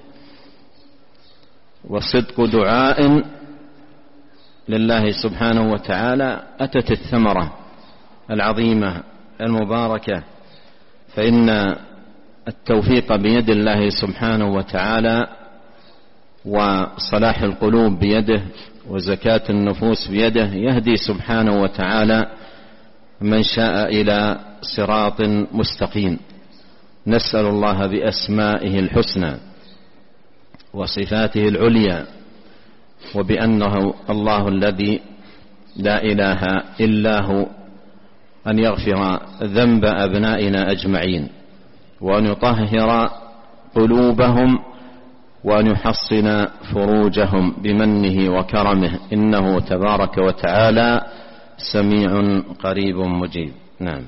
وصدق دعاء لله سبحانه وتعالى، أتت الثمرة العظيمة المباركة. فإن التوفيق بيد الله سبحانه وتعالى، وصلاح القلوب بيده، وزكاة النفوس بيده. يهدي سبحانه وتعالى من شاء إلى صراط مستقيم. نسأل الله بأسمائه الحسنى وصفاته العليا، وبأنه الله الذي لا إله إلا هو، أن يغفر ذنب أبنائنا أجمعين، وأن يطهر قلوبهم، وأن يحصن فروجهم بمنه وكرمه، إنه تبارك وتعالى سميع قريب مجيب. نعم.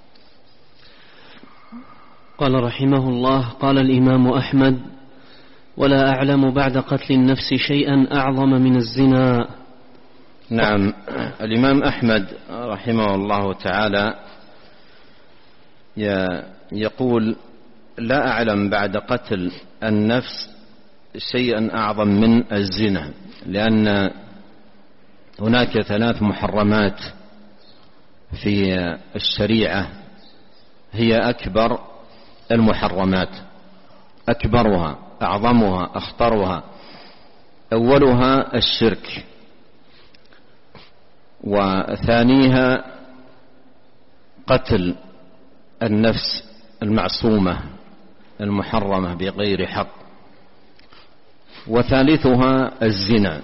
قال رحمه الله: قال الإمام أحمد: ولا أعلم بعد قتل النفس شيئا أعظم من الزنا. نعم. الإمام أحمد رحمه الله تعالى يقول: لا أعلم بعد قتل النفس شيئا أعظم من الزنا، لأن هناك ثلاث محرمات في الشريعة هي أكبر المحرمات، أكبرها أعظمها أخطرها. أولها الشرك، وثانيها قتل النفس المعصومة المحرمة بغير حق، وثالثها الزنا،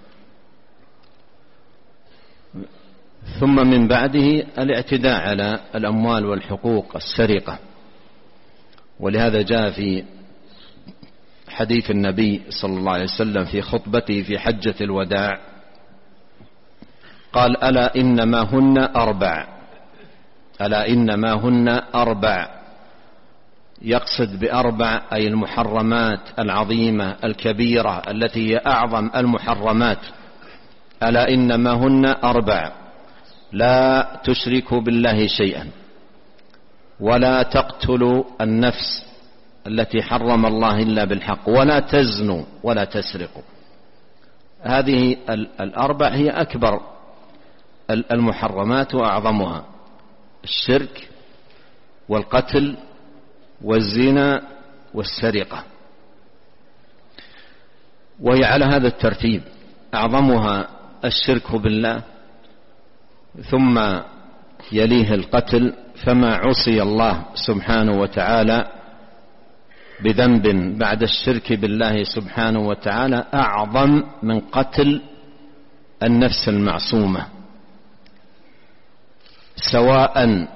ثم من بعده الاعتداء على الأموال والحقوق، السرقة. ولهذا جاء في حديث النبي صلى الله عليه وسلم في خطبته في حجة الوداع قال: ألا إنما هن أربع، ألا إنما هن أربع، يقصد بأربع أي المحرمات العظيمة الكبيرة التي هي أعظم المحرمات. ألا إنما هن أربع: لا تشركوا بالله شيئا، ولا تقتلوا النفس التي حرم الله إلا بالحق، ولا تزنوا، ولا تسرقوا. هذه الأربع هي أكبر المحرمات وأعظمها: الشرك والقتل والزنا والسرقة. وهي على هذا الترتيب: أعظمها الشرك بالله، ثم يليه القتل، فما عصي الله سبحانه وتعالى بذنب بعد الشرك بالله سبحانه وتعالى أعظم من قتل النفس المعصومة، سواء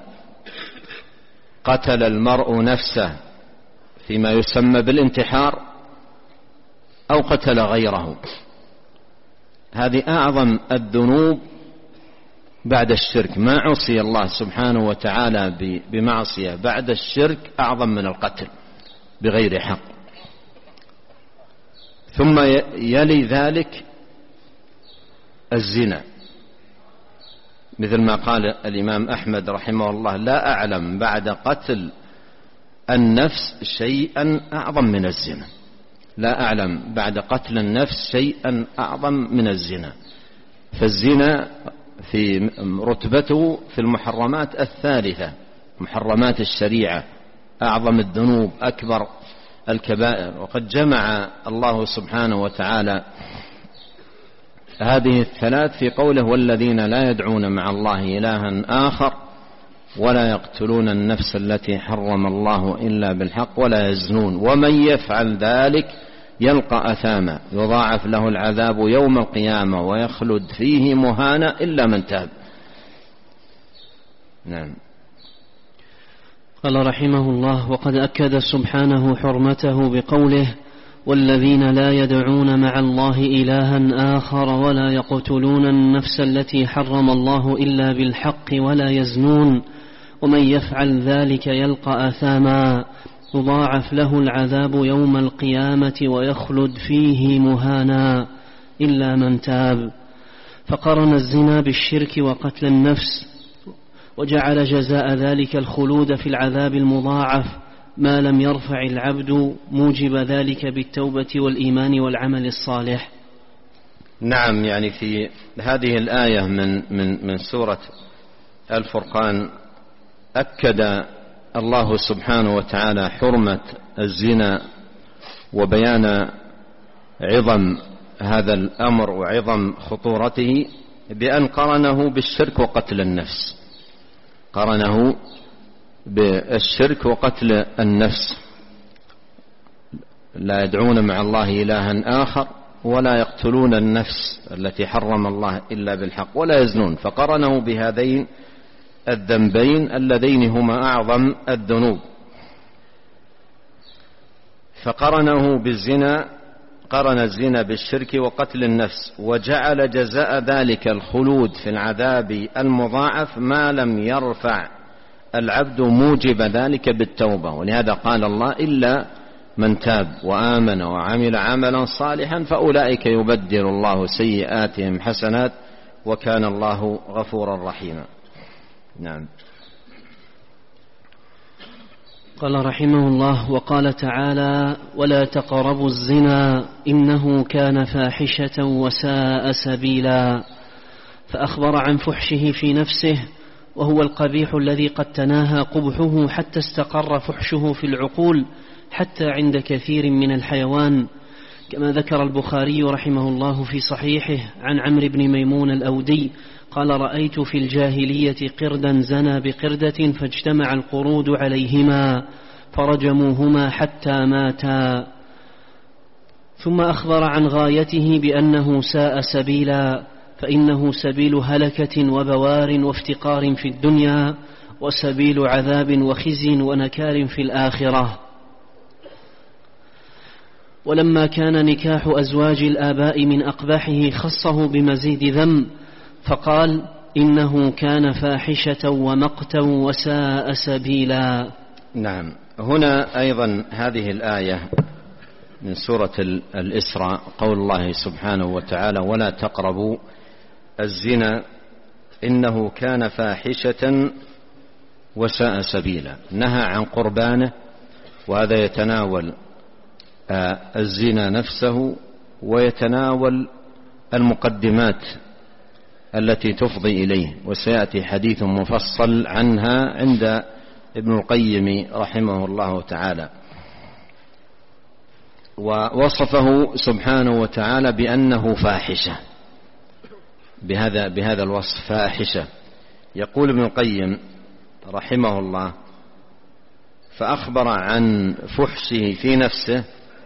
قتل المرء نفسه فيما يسمى بالانتحار أو قتل غيره. هذه أعظم الذنوب بعد الشرك. ما عصي الله سبحانه وتعالى بمعصية بعد الشرك أعظم من القتل بغير حق. ثم يلي ذلك الزنا، مثل ما قال الإمام أحمد رحمه الله: لا أعلم بعد قتل النفس شيئا أعظم من الزنا. لا أعلم بعد قتل النفس شيئا أعظم من الزنا. فالزنا في رتبته في المحرمات الثالثة، محرمات الشريعة، أعظم الذنوب، أكبر الكبائر. وقد جمع الله سبحانه وتعالى هذه الثلاث في قوله: والذين لا يدعون مع الله إلها آخر ولا يقتلون النفس التي حرم الله إلا بالحق ولا يزنون ومن يفعل ذلك يلقى أثاما يضاعف له العذاب يوم القيامة ويخلد فيه مهانا إلا من تاب. نعم. قال رحمه الله: وقد أكد سبحانه حرمته بقوله: والذين لا يدعون مع الله إلها آخر ولا يقتلون النفس التي حرم الله إلا بالحق ولا يزنون ومن يفعل ذلك يلقى آثاما يضاعف له العذاب يوم القيامة ويخلد فيه مهانا إلا من تاب. فقرن الزنا بالشرك وقتل النفس، وجعل جزاء ذلك الخلود في العذاب المضاعف ما لم يرفع العبد موجب ذلك بالتوبة والإيمان والعمل الصالح. نعم، يعني في هذه الآية من من من سورة الفرقان أكد الله سبحانه وتعالى حرمة الزنا وبيان عظم هذا الأمر وعظم خطورته بأن قرنه بالشرك وقتل النفس. قرنه بالشرك وقتل النفس. لا يدعون مع الله إلها آخر ولا يقتلون النفس التي حرم الله إلا بالحق ولا يزنون، فقرنه بهذين الذنبين اللذين هما أعظم الذنوب. فقرنه بالزنا، قرن الزنا بالشرك وقتل النفس، وجعل جزاء ذلك الخلود في العذاب المضاعف ما لم يرفع العبد موجب ذلك بالتوبة. ولهذا قال الله: إلا من تاب وآمن وعمل عملا صالحا فأولئك يبدل الله سيئاتهم حسنات وكان الله غفورا رحيما. نعم. قال رحمه الله: وقال تعالى: ولا تقربوا الزنا إنه كان فاحشة وساء سبيلا، فأخبر عن فحشه في نفسه، وهو القبيح الذي قد تناهى قبحه حتى استقر فحشه في العقول حتى عند كثير من الحيوان، كما ذكر البخاري رحمه الله في صحيحه عن عمرو بن ميمون الأودي قال: رأيت في الجاهلية قردا زنى بقردة فاجتمع القرود عليهما فرجموهما حتى ماتا. ثم أخبر عن غايته بأنه ساء سبيلا، فإنه سبيل هلكة وبوار وافتقار في الدنيا، وسبيل عذاب وخزي ونكال في الآخرة. ولما كان نكاح أزواج الآباء من أقباحه خصه بمزيد ذم، فقال: إنه كان فاحشة ومقتا وساء سبيلا. نعم. هنا أيضا هذه الآية من سورة الإسراء قول الله سبحانه وتعالى: ولا تقربوا الزنا إنه كان فاحشة وساء سبيلا. نهى عن قربانه، وهذا يتناول الزنا نفسه ويتناول المقدمات التي تفضي إليه، وسيأتي حديث مفصل عنها عند ابن القيم رحمه الله تعالى. ووصفه سبحانه وتعالى بأنه فاحشة، بهذا بهذا الوصف فاحشة. يقول ابن القيم رحمه الله: فأخبر عن فحشه في نفسه.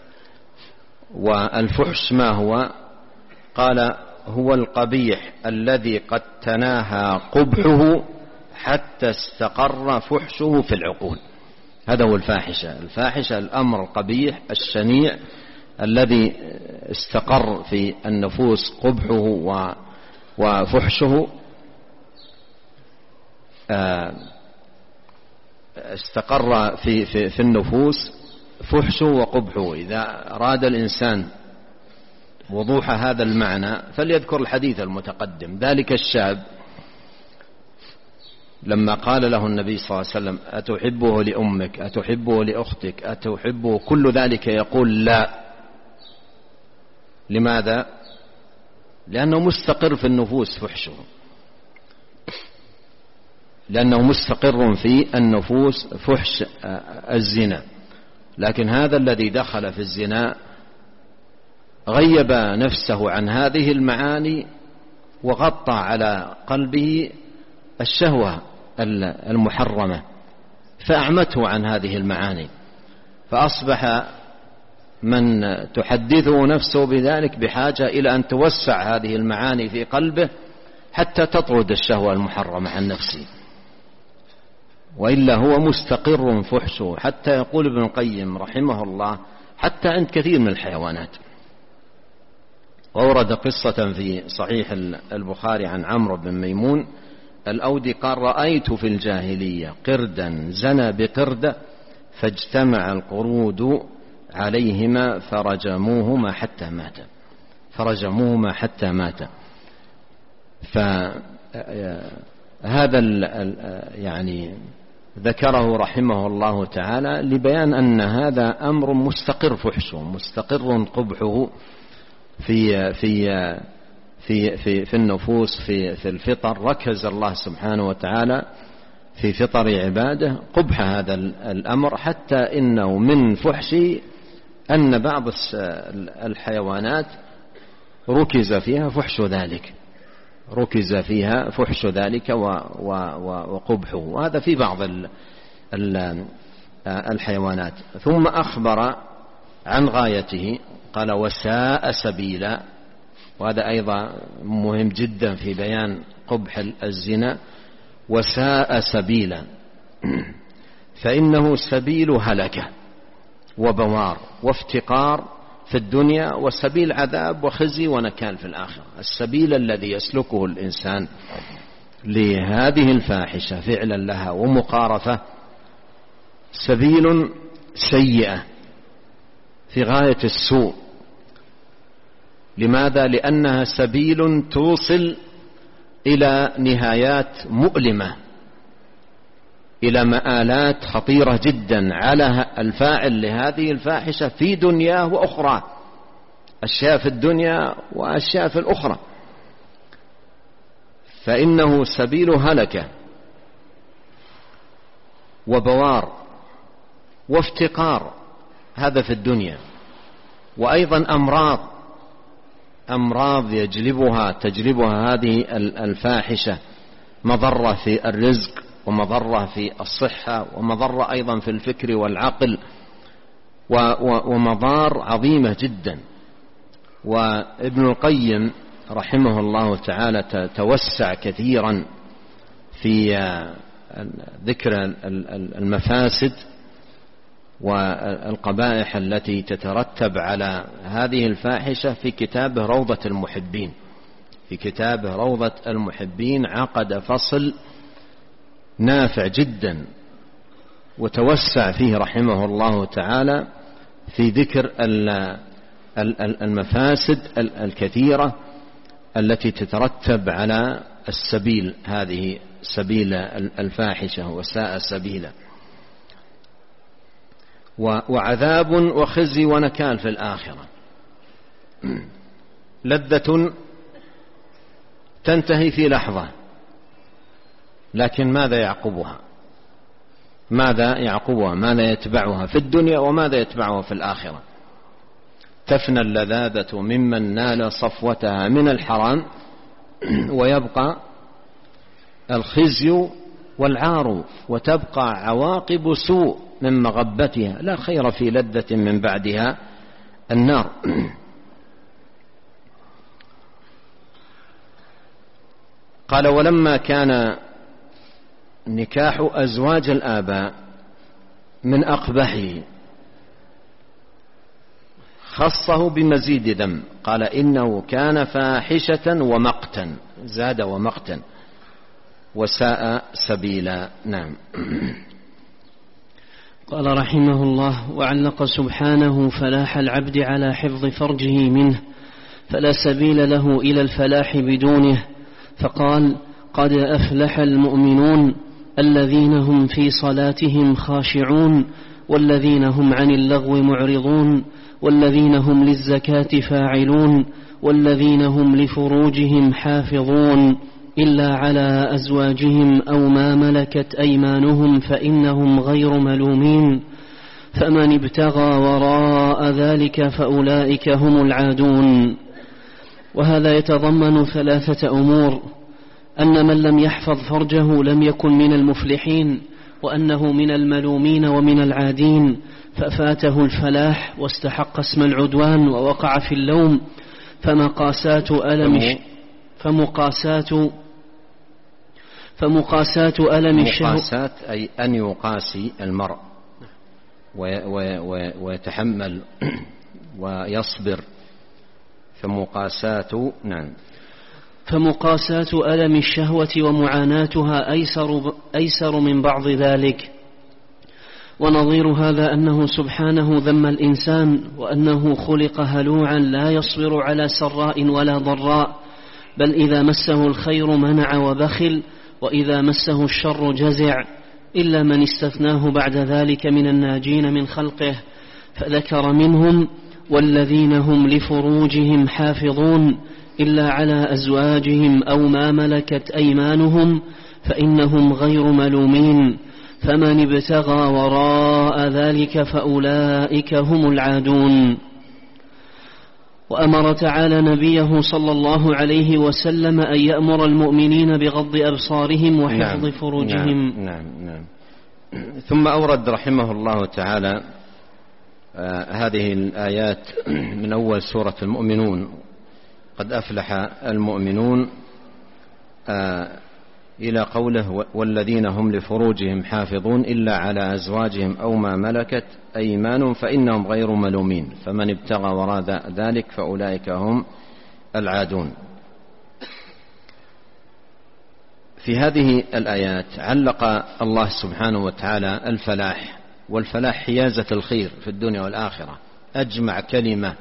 والفحش ما هو؟ قال: هو القبيح الذي قد تناهى قبحه حتى استقر فحشه في العقول. هذا هو الفاحشة. الفاحشة الأمر القبيح الشنيع الذي استقر في النفوس قبحه وفحشه، استقر في, في, في النفوس فحشه وقبحه. إذا أراد الإنسان وضوح هذا المعنى فليذكر الحديث المتقدم. ذلك الشاب لما قال له النبي صلى الله عليه وسلم: أتحبه لأمك، أتحبه لأختك، أتحبه، كل ذلك يقول لا. لماذا؟ لأنه مستقر في النفوس فحشه، لأنه مستقر في النفوس فحش الزنا. لكن هذا الذي دخل في الزنا غيب نفسه عن هذه المعاني وغطى على قلبه الشهوة المحرمة فأعمته عن هذه المعاني، فأصبح من تحدثه نفسه بذلك بحاجة إلى أن توسع هذه المعاني في قلبه حتى تطرد الشهوة المحرمة عن نفسه، وإلا هو مستقر فحشه. حتى يقول ابن القيم رحمه الله: حتى عند كثير من الحيوانات. وورد قصة في صحيح البخاري عن عمرو بن ميمون الأودي قال: رأيت في الجاهلية قردا زنى بقردة فاجتمع القرود عليهما فرجموهما حتى مات فرجموهما حتى مات. فهذا يعني ذكره رحمه الله تعالى لبيان أن هذا أمر مستقر فحشه، مستقر قبحه في في في في, في النفوس، في في الفطر. ركز الله سبحانه وتعالى في فطر عباده قبح هذا الأمر، حتى إنه من فحش أن بعض الحيوانات ركز فيها فحش ذلك ركز فيها فحش ذلك وقبحه، وهذا في بعض الحيوانات. ثم أخبر عن غايته قال: وساء سبيلا. وهذا أيضا مهم جدا في بيان قبح الزنا. وساء سبيلا فإنه سبيل هلكة وبوار وافتقار في الدنيا، وسبيل عذاب وخزي ونكال في الآخرة. السبيل الذي يسلكه الإنسان لهذه الفاحشة فعلا لها ومقارفة سبيل سيئة في غاية السوء. لماذا؟ لأنها سبيل توصل إلى نهايات مؤلمة إلى مآلات خطيرة جدا على الفاعل لهذه الفاحشة في دنياه وأخرى، أشياء في الدنيا وأشياء في الأخرى، فإنه سبيل هلكة وبوار وافتقار، هذا في الدنيا. وأيضا أمراض أمراض يجلبها تجلبها هذه الفاحشة، مضرة في الرزق ومضرة في الصحة ومضرة أيضا في الفكر والعقل ومضار عظيمة جدا. وابن القيم رحمه الله تعالى توسع كثيرا في ذكر المفاسد والقبائح التي تترتب على هذه الفاحشة في كتابه روضة المحبين. في كتابه روضة المحبين عقد فصل نافع جدا وتوسع فيه رحمه الله تعالى في ذكر المفاسد الكثيرة التي تترتب على السبيل، هذه سبيل الفاحشة وساء سبيلا، وعذاب وخزي ونكال في الآخرة. لذة تنتهي في لحظة، لكن ماذا يعقبها؟ ماذا يعقبها؟ ماذا يتبعها في الدنيا وماذا يتبعها في الآخرة؟ تفنى اللذاذة ممن نال صفوتها من الحرام، ويبقى الخزي والعار، وتبقى عواقب سوء من مغبتها، لا خير في لذة من بعدها النار. قال: ولما كان نكاح أزواج الآباء من أقبحه خصه بمزيد ذم، قال: إنه كان فاحشة ومقتا، زاد ومقتا وساء سبيلا. نعم. قال رحمه الله: وعلق سبحانه فلاح العبد على حفظ فرجه منه، فلا سبيل له إلى الفلاح بدونه، فقال: قد أفلح المؤمنون الذين هم في صلاتهم خاشعون، والذين هم عن اللغو معرضون، والذين هم للزكاة فاعلون، والذين هم لفروجهم حافظون إلا على أزواجهم أو ما ملكت أيمانهم فإنهم غير ملومين، فمن ابتغى وراء ذلك فأولئك هم العادون. وهذا يتضمن ثلاثة أمور: أن من لم يحفظ فرجه لم يكن من المفلحين، وأنه من الملومين ومن العادين، ففاته الفلاح واستحق اسم العدوان ووقع في اللوم. فمقاسات ألم فمقاسات فمقاسات ألم الشهوة، مقاسات أي أن يقاسي المرء ويتحمل ويصبر. فمقاسات نعم فمقاسات ألم الشهوة ومعاناتها أيسر, أيسر من بعض ذلك. ونظير هذا أنه سبحانه ذم الإنسان، وأنه خلق هلوعا لا يصبر على سراء ولا ضراء، بل إذا مسه الخير منع وبخل، وإذا مسه الشر جزع، إلا من استثناه بعد ذلك من الناجين من خلقه، فذكر منهم: والذين هم لفروجهم حافظون إلا على أزواجهم أو ما ملكت أيمانهم فإنهم غير ملومين، فمن ابتغى وراء ذلك فأولئك هم العادون. وأمر تعالى نبيه صلى الله عليه وسلم أن يأمر المؤمنين بغض أبصارهم وحفظ نعم فروجهم. نعم نعم نعم. ثم أورد رحمه الله تعالى آه هذه الآيات من أول سورة المؤمنون: قد أفلح المؤمنون، آه إلى قوله: والذين هم لفروجهم حافظون إلا على أزواجهم أو ما ملكت أيمانهم فإنهم غير ملومين، فمن ابتغى وراء ذلك فأولئك هم العادون. في هذه الآيات علق الله سبحانه وتعالى الفلاح، والفلاح حيازة الخير في الدنيا والآخرة. أجمع كلمة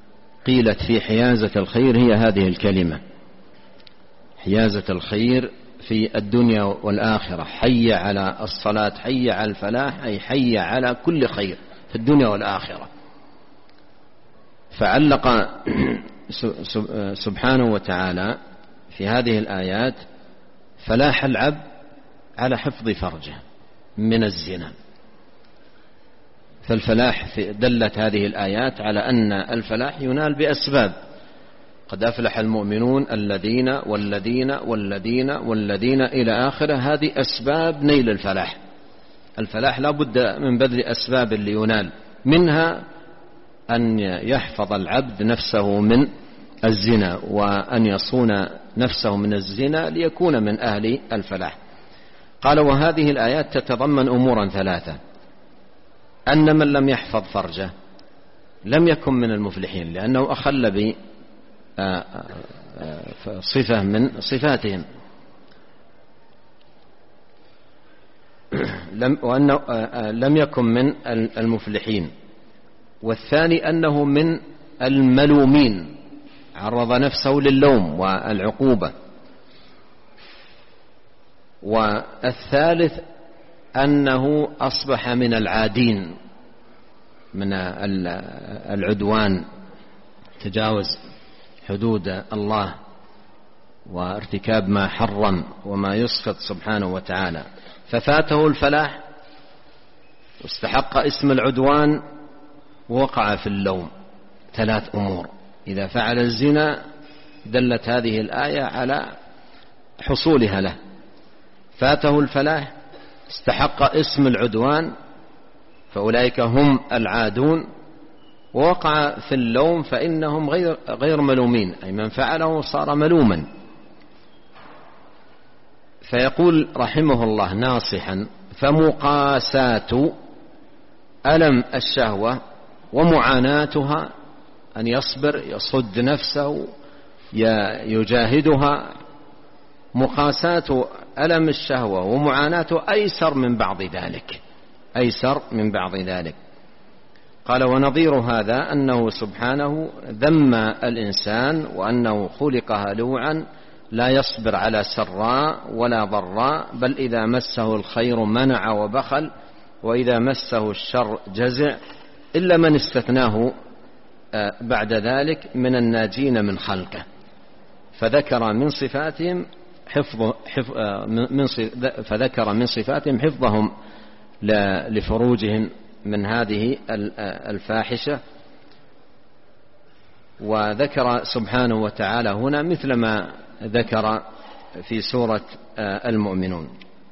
قيلت في حيازة الخير هي هذه الكلمة: حيازة الخير في الدنيا والآخرة. حي على الصلاة، حي على الفلاح، أي حي على كل خير في الدنيا والآخرة. فعلق سبحانه وتعالى في هذه الآيات فلاح العبد على حفظ فرجه من الزنا. فالفلاح دلت هذه الآيات على أن الفلاح ينال بأسباب. قد أفلح المؤمنون الذين والذين والذين والذين إلى آخره. هذه أسباب نيل الفلاح. الفلاح لا بد من بذل أسباب اللي ينال منها أن يحفظ العبد نفسه من الزنا، وأن يصون نفسه من الزنا ليكون من أهل الفلاح. قال وهذه الآيات تتضمن أمورا ثلاثة: أن من لم يحفظ فرجه لم يكن من المفلحين، لأنه أخل بصفة من صفاتهم، وأنه لم يكن من المفلحين. والثاني أنه من الملومين، عرض نفسه للوم والعقوبة. والثالث أنه أصبح من العادين، من العدوان، تجاوز حدود الله وارتكاب ما حرم وما يسخط سبحانه وتعالى، ففاته الفلاح واستحق اسم العدوان ووقع في اللوم. ثلاث أمور إذا فعل الزنا دلت هذه الآية على حصولها له: فاته الفلاح، استحق اسم العدوان فأولئك هم العادون، ووقع في اللوم فإنهم غير, غير ملومين، أي من فعله صار ملوما. فيقول رحمه الله ناصحا: فمقاسات ألم الشهوة ومعاناتها، أن يصبر يصد نفسه يجاهدها، مقاسات ألم الشهوة ومعاناته أيسر من بعض ذلك، أيسر من بعض ذلك. قال ونظير هذا أنه سبحانه ذم الإنسان وأنه خلق هلوعا لا يصبر على سراء ولا ضراء، بل إذا مسه الخير منع وبخل، وإذا مسه الشر جزع، إلا من استثناه بعد ذلك من الناجين من خلقه. فذكر من صفاتهم حفظ حفظ من فذكر من صفاتهم حفظهم لفروجهم من هذه الفاحشة. وذكر سبحانه وتعالى هنا مثل ما ذكر في سورة المؤمنون.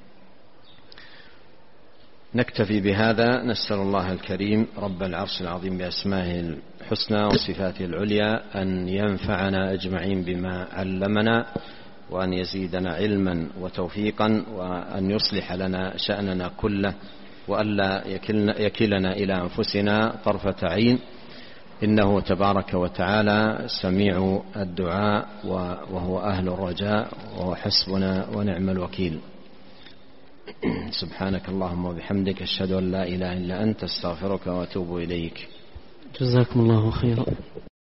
نكتفي بهذا. نسأل الله الكريم رب العرش العظيم بأسمائه الحسنى وصفاته العليا أن ينفعنا أجمعين بما علمنا، وأن يزيدنا علما وتوفيقا، وأن يصلح لنا شأننا كله، وألا يكلنا إلى أنفسنا طرفة عين، إنه تبارك وتعالى سميع الدعاء وهو أهل الرجاء وهو حسبنا ونعم الوكيل. سبحانك اللهم وبحمدك، أشهد أن لا إله إلا أنت، استغفرك وأتوب إليك. جزاكم الله خيرا.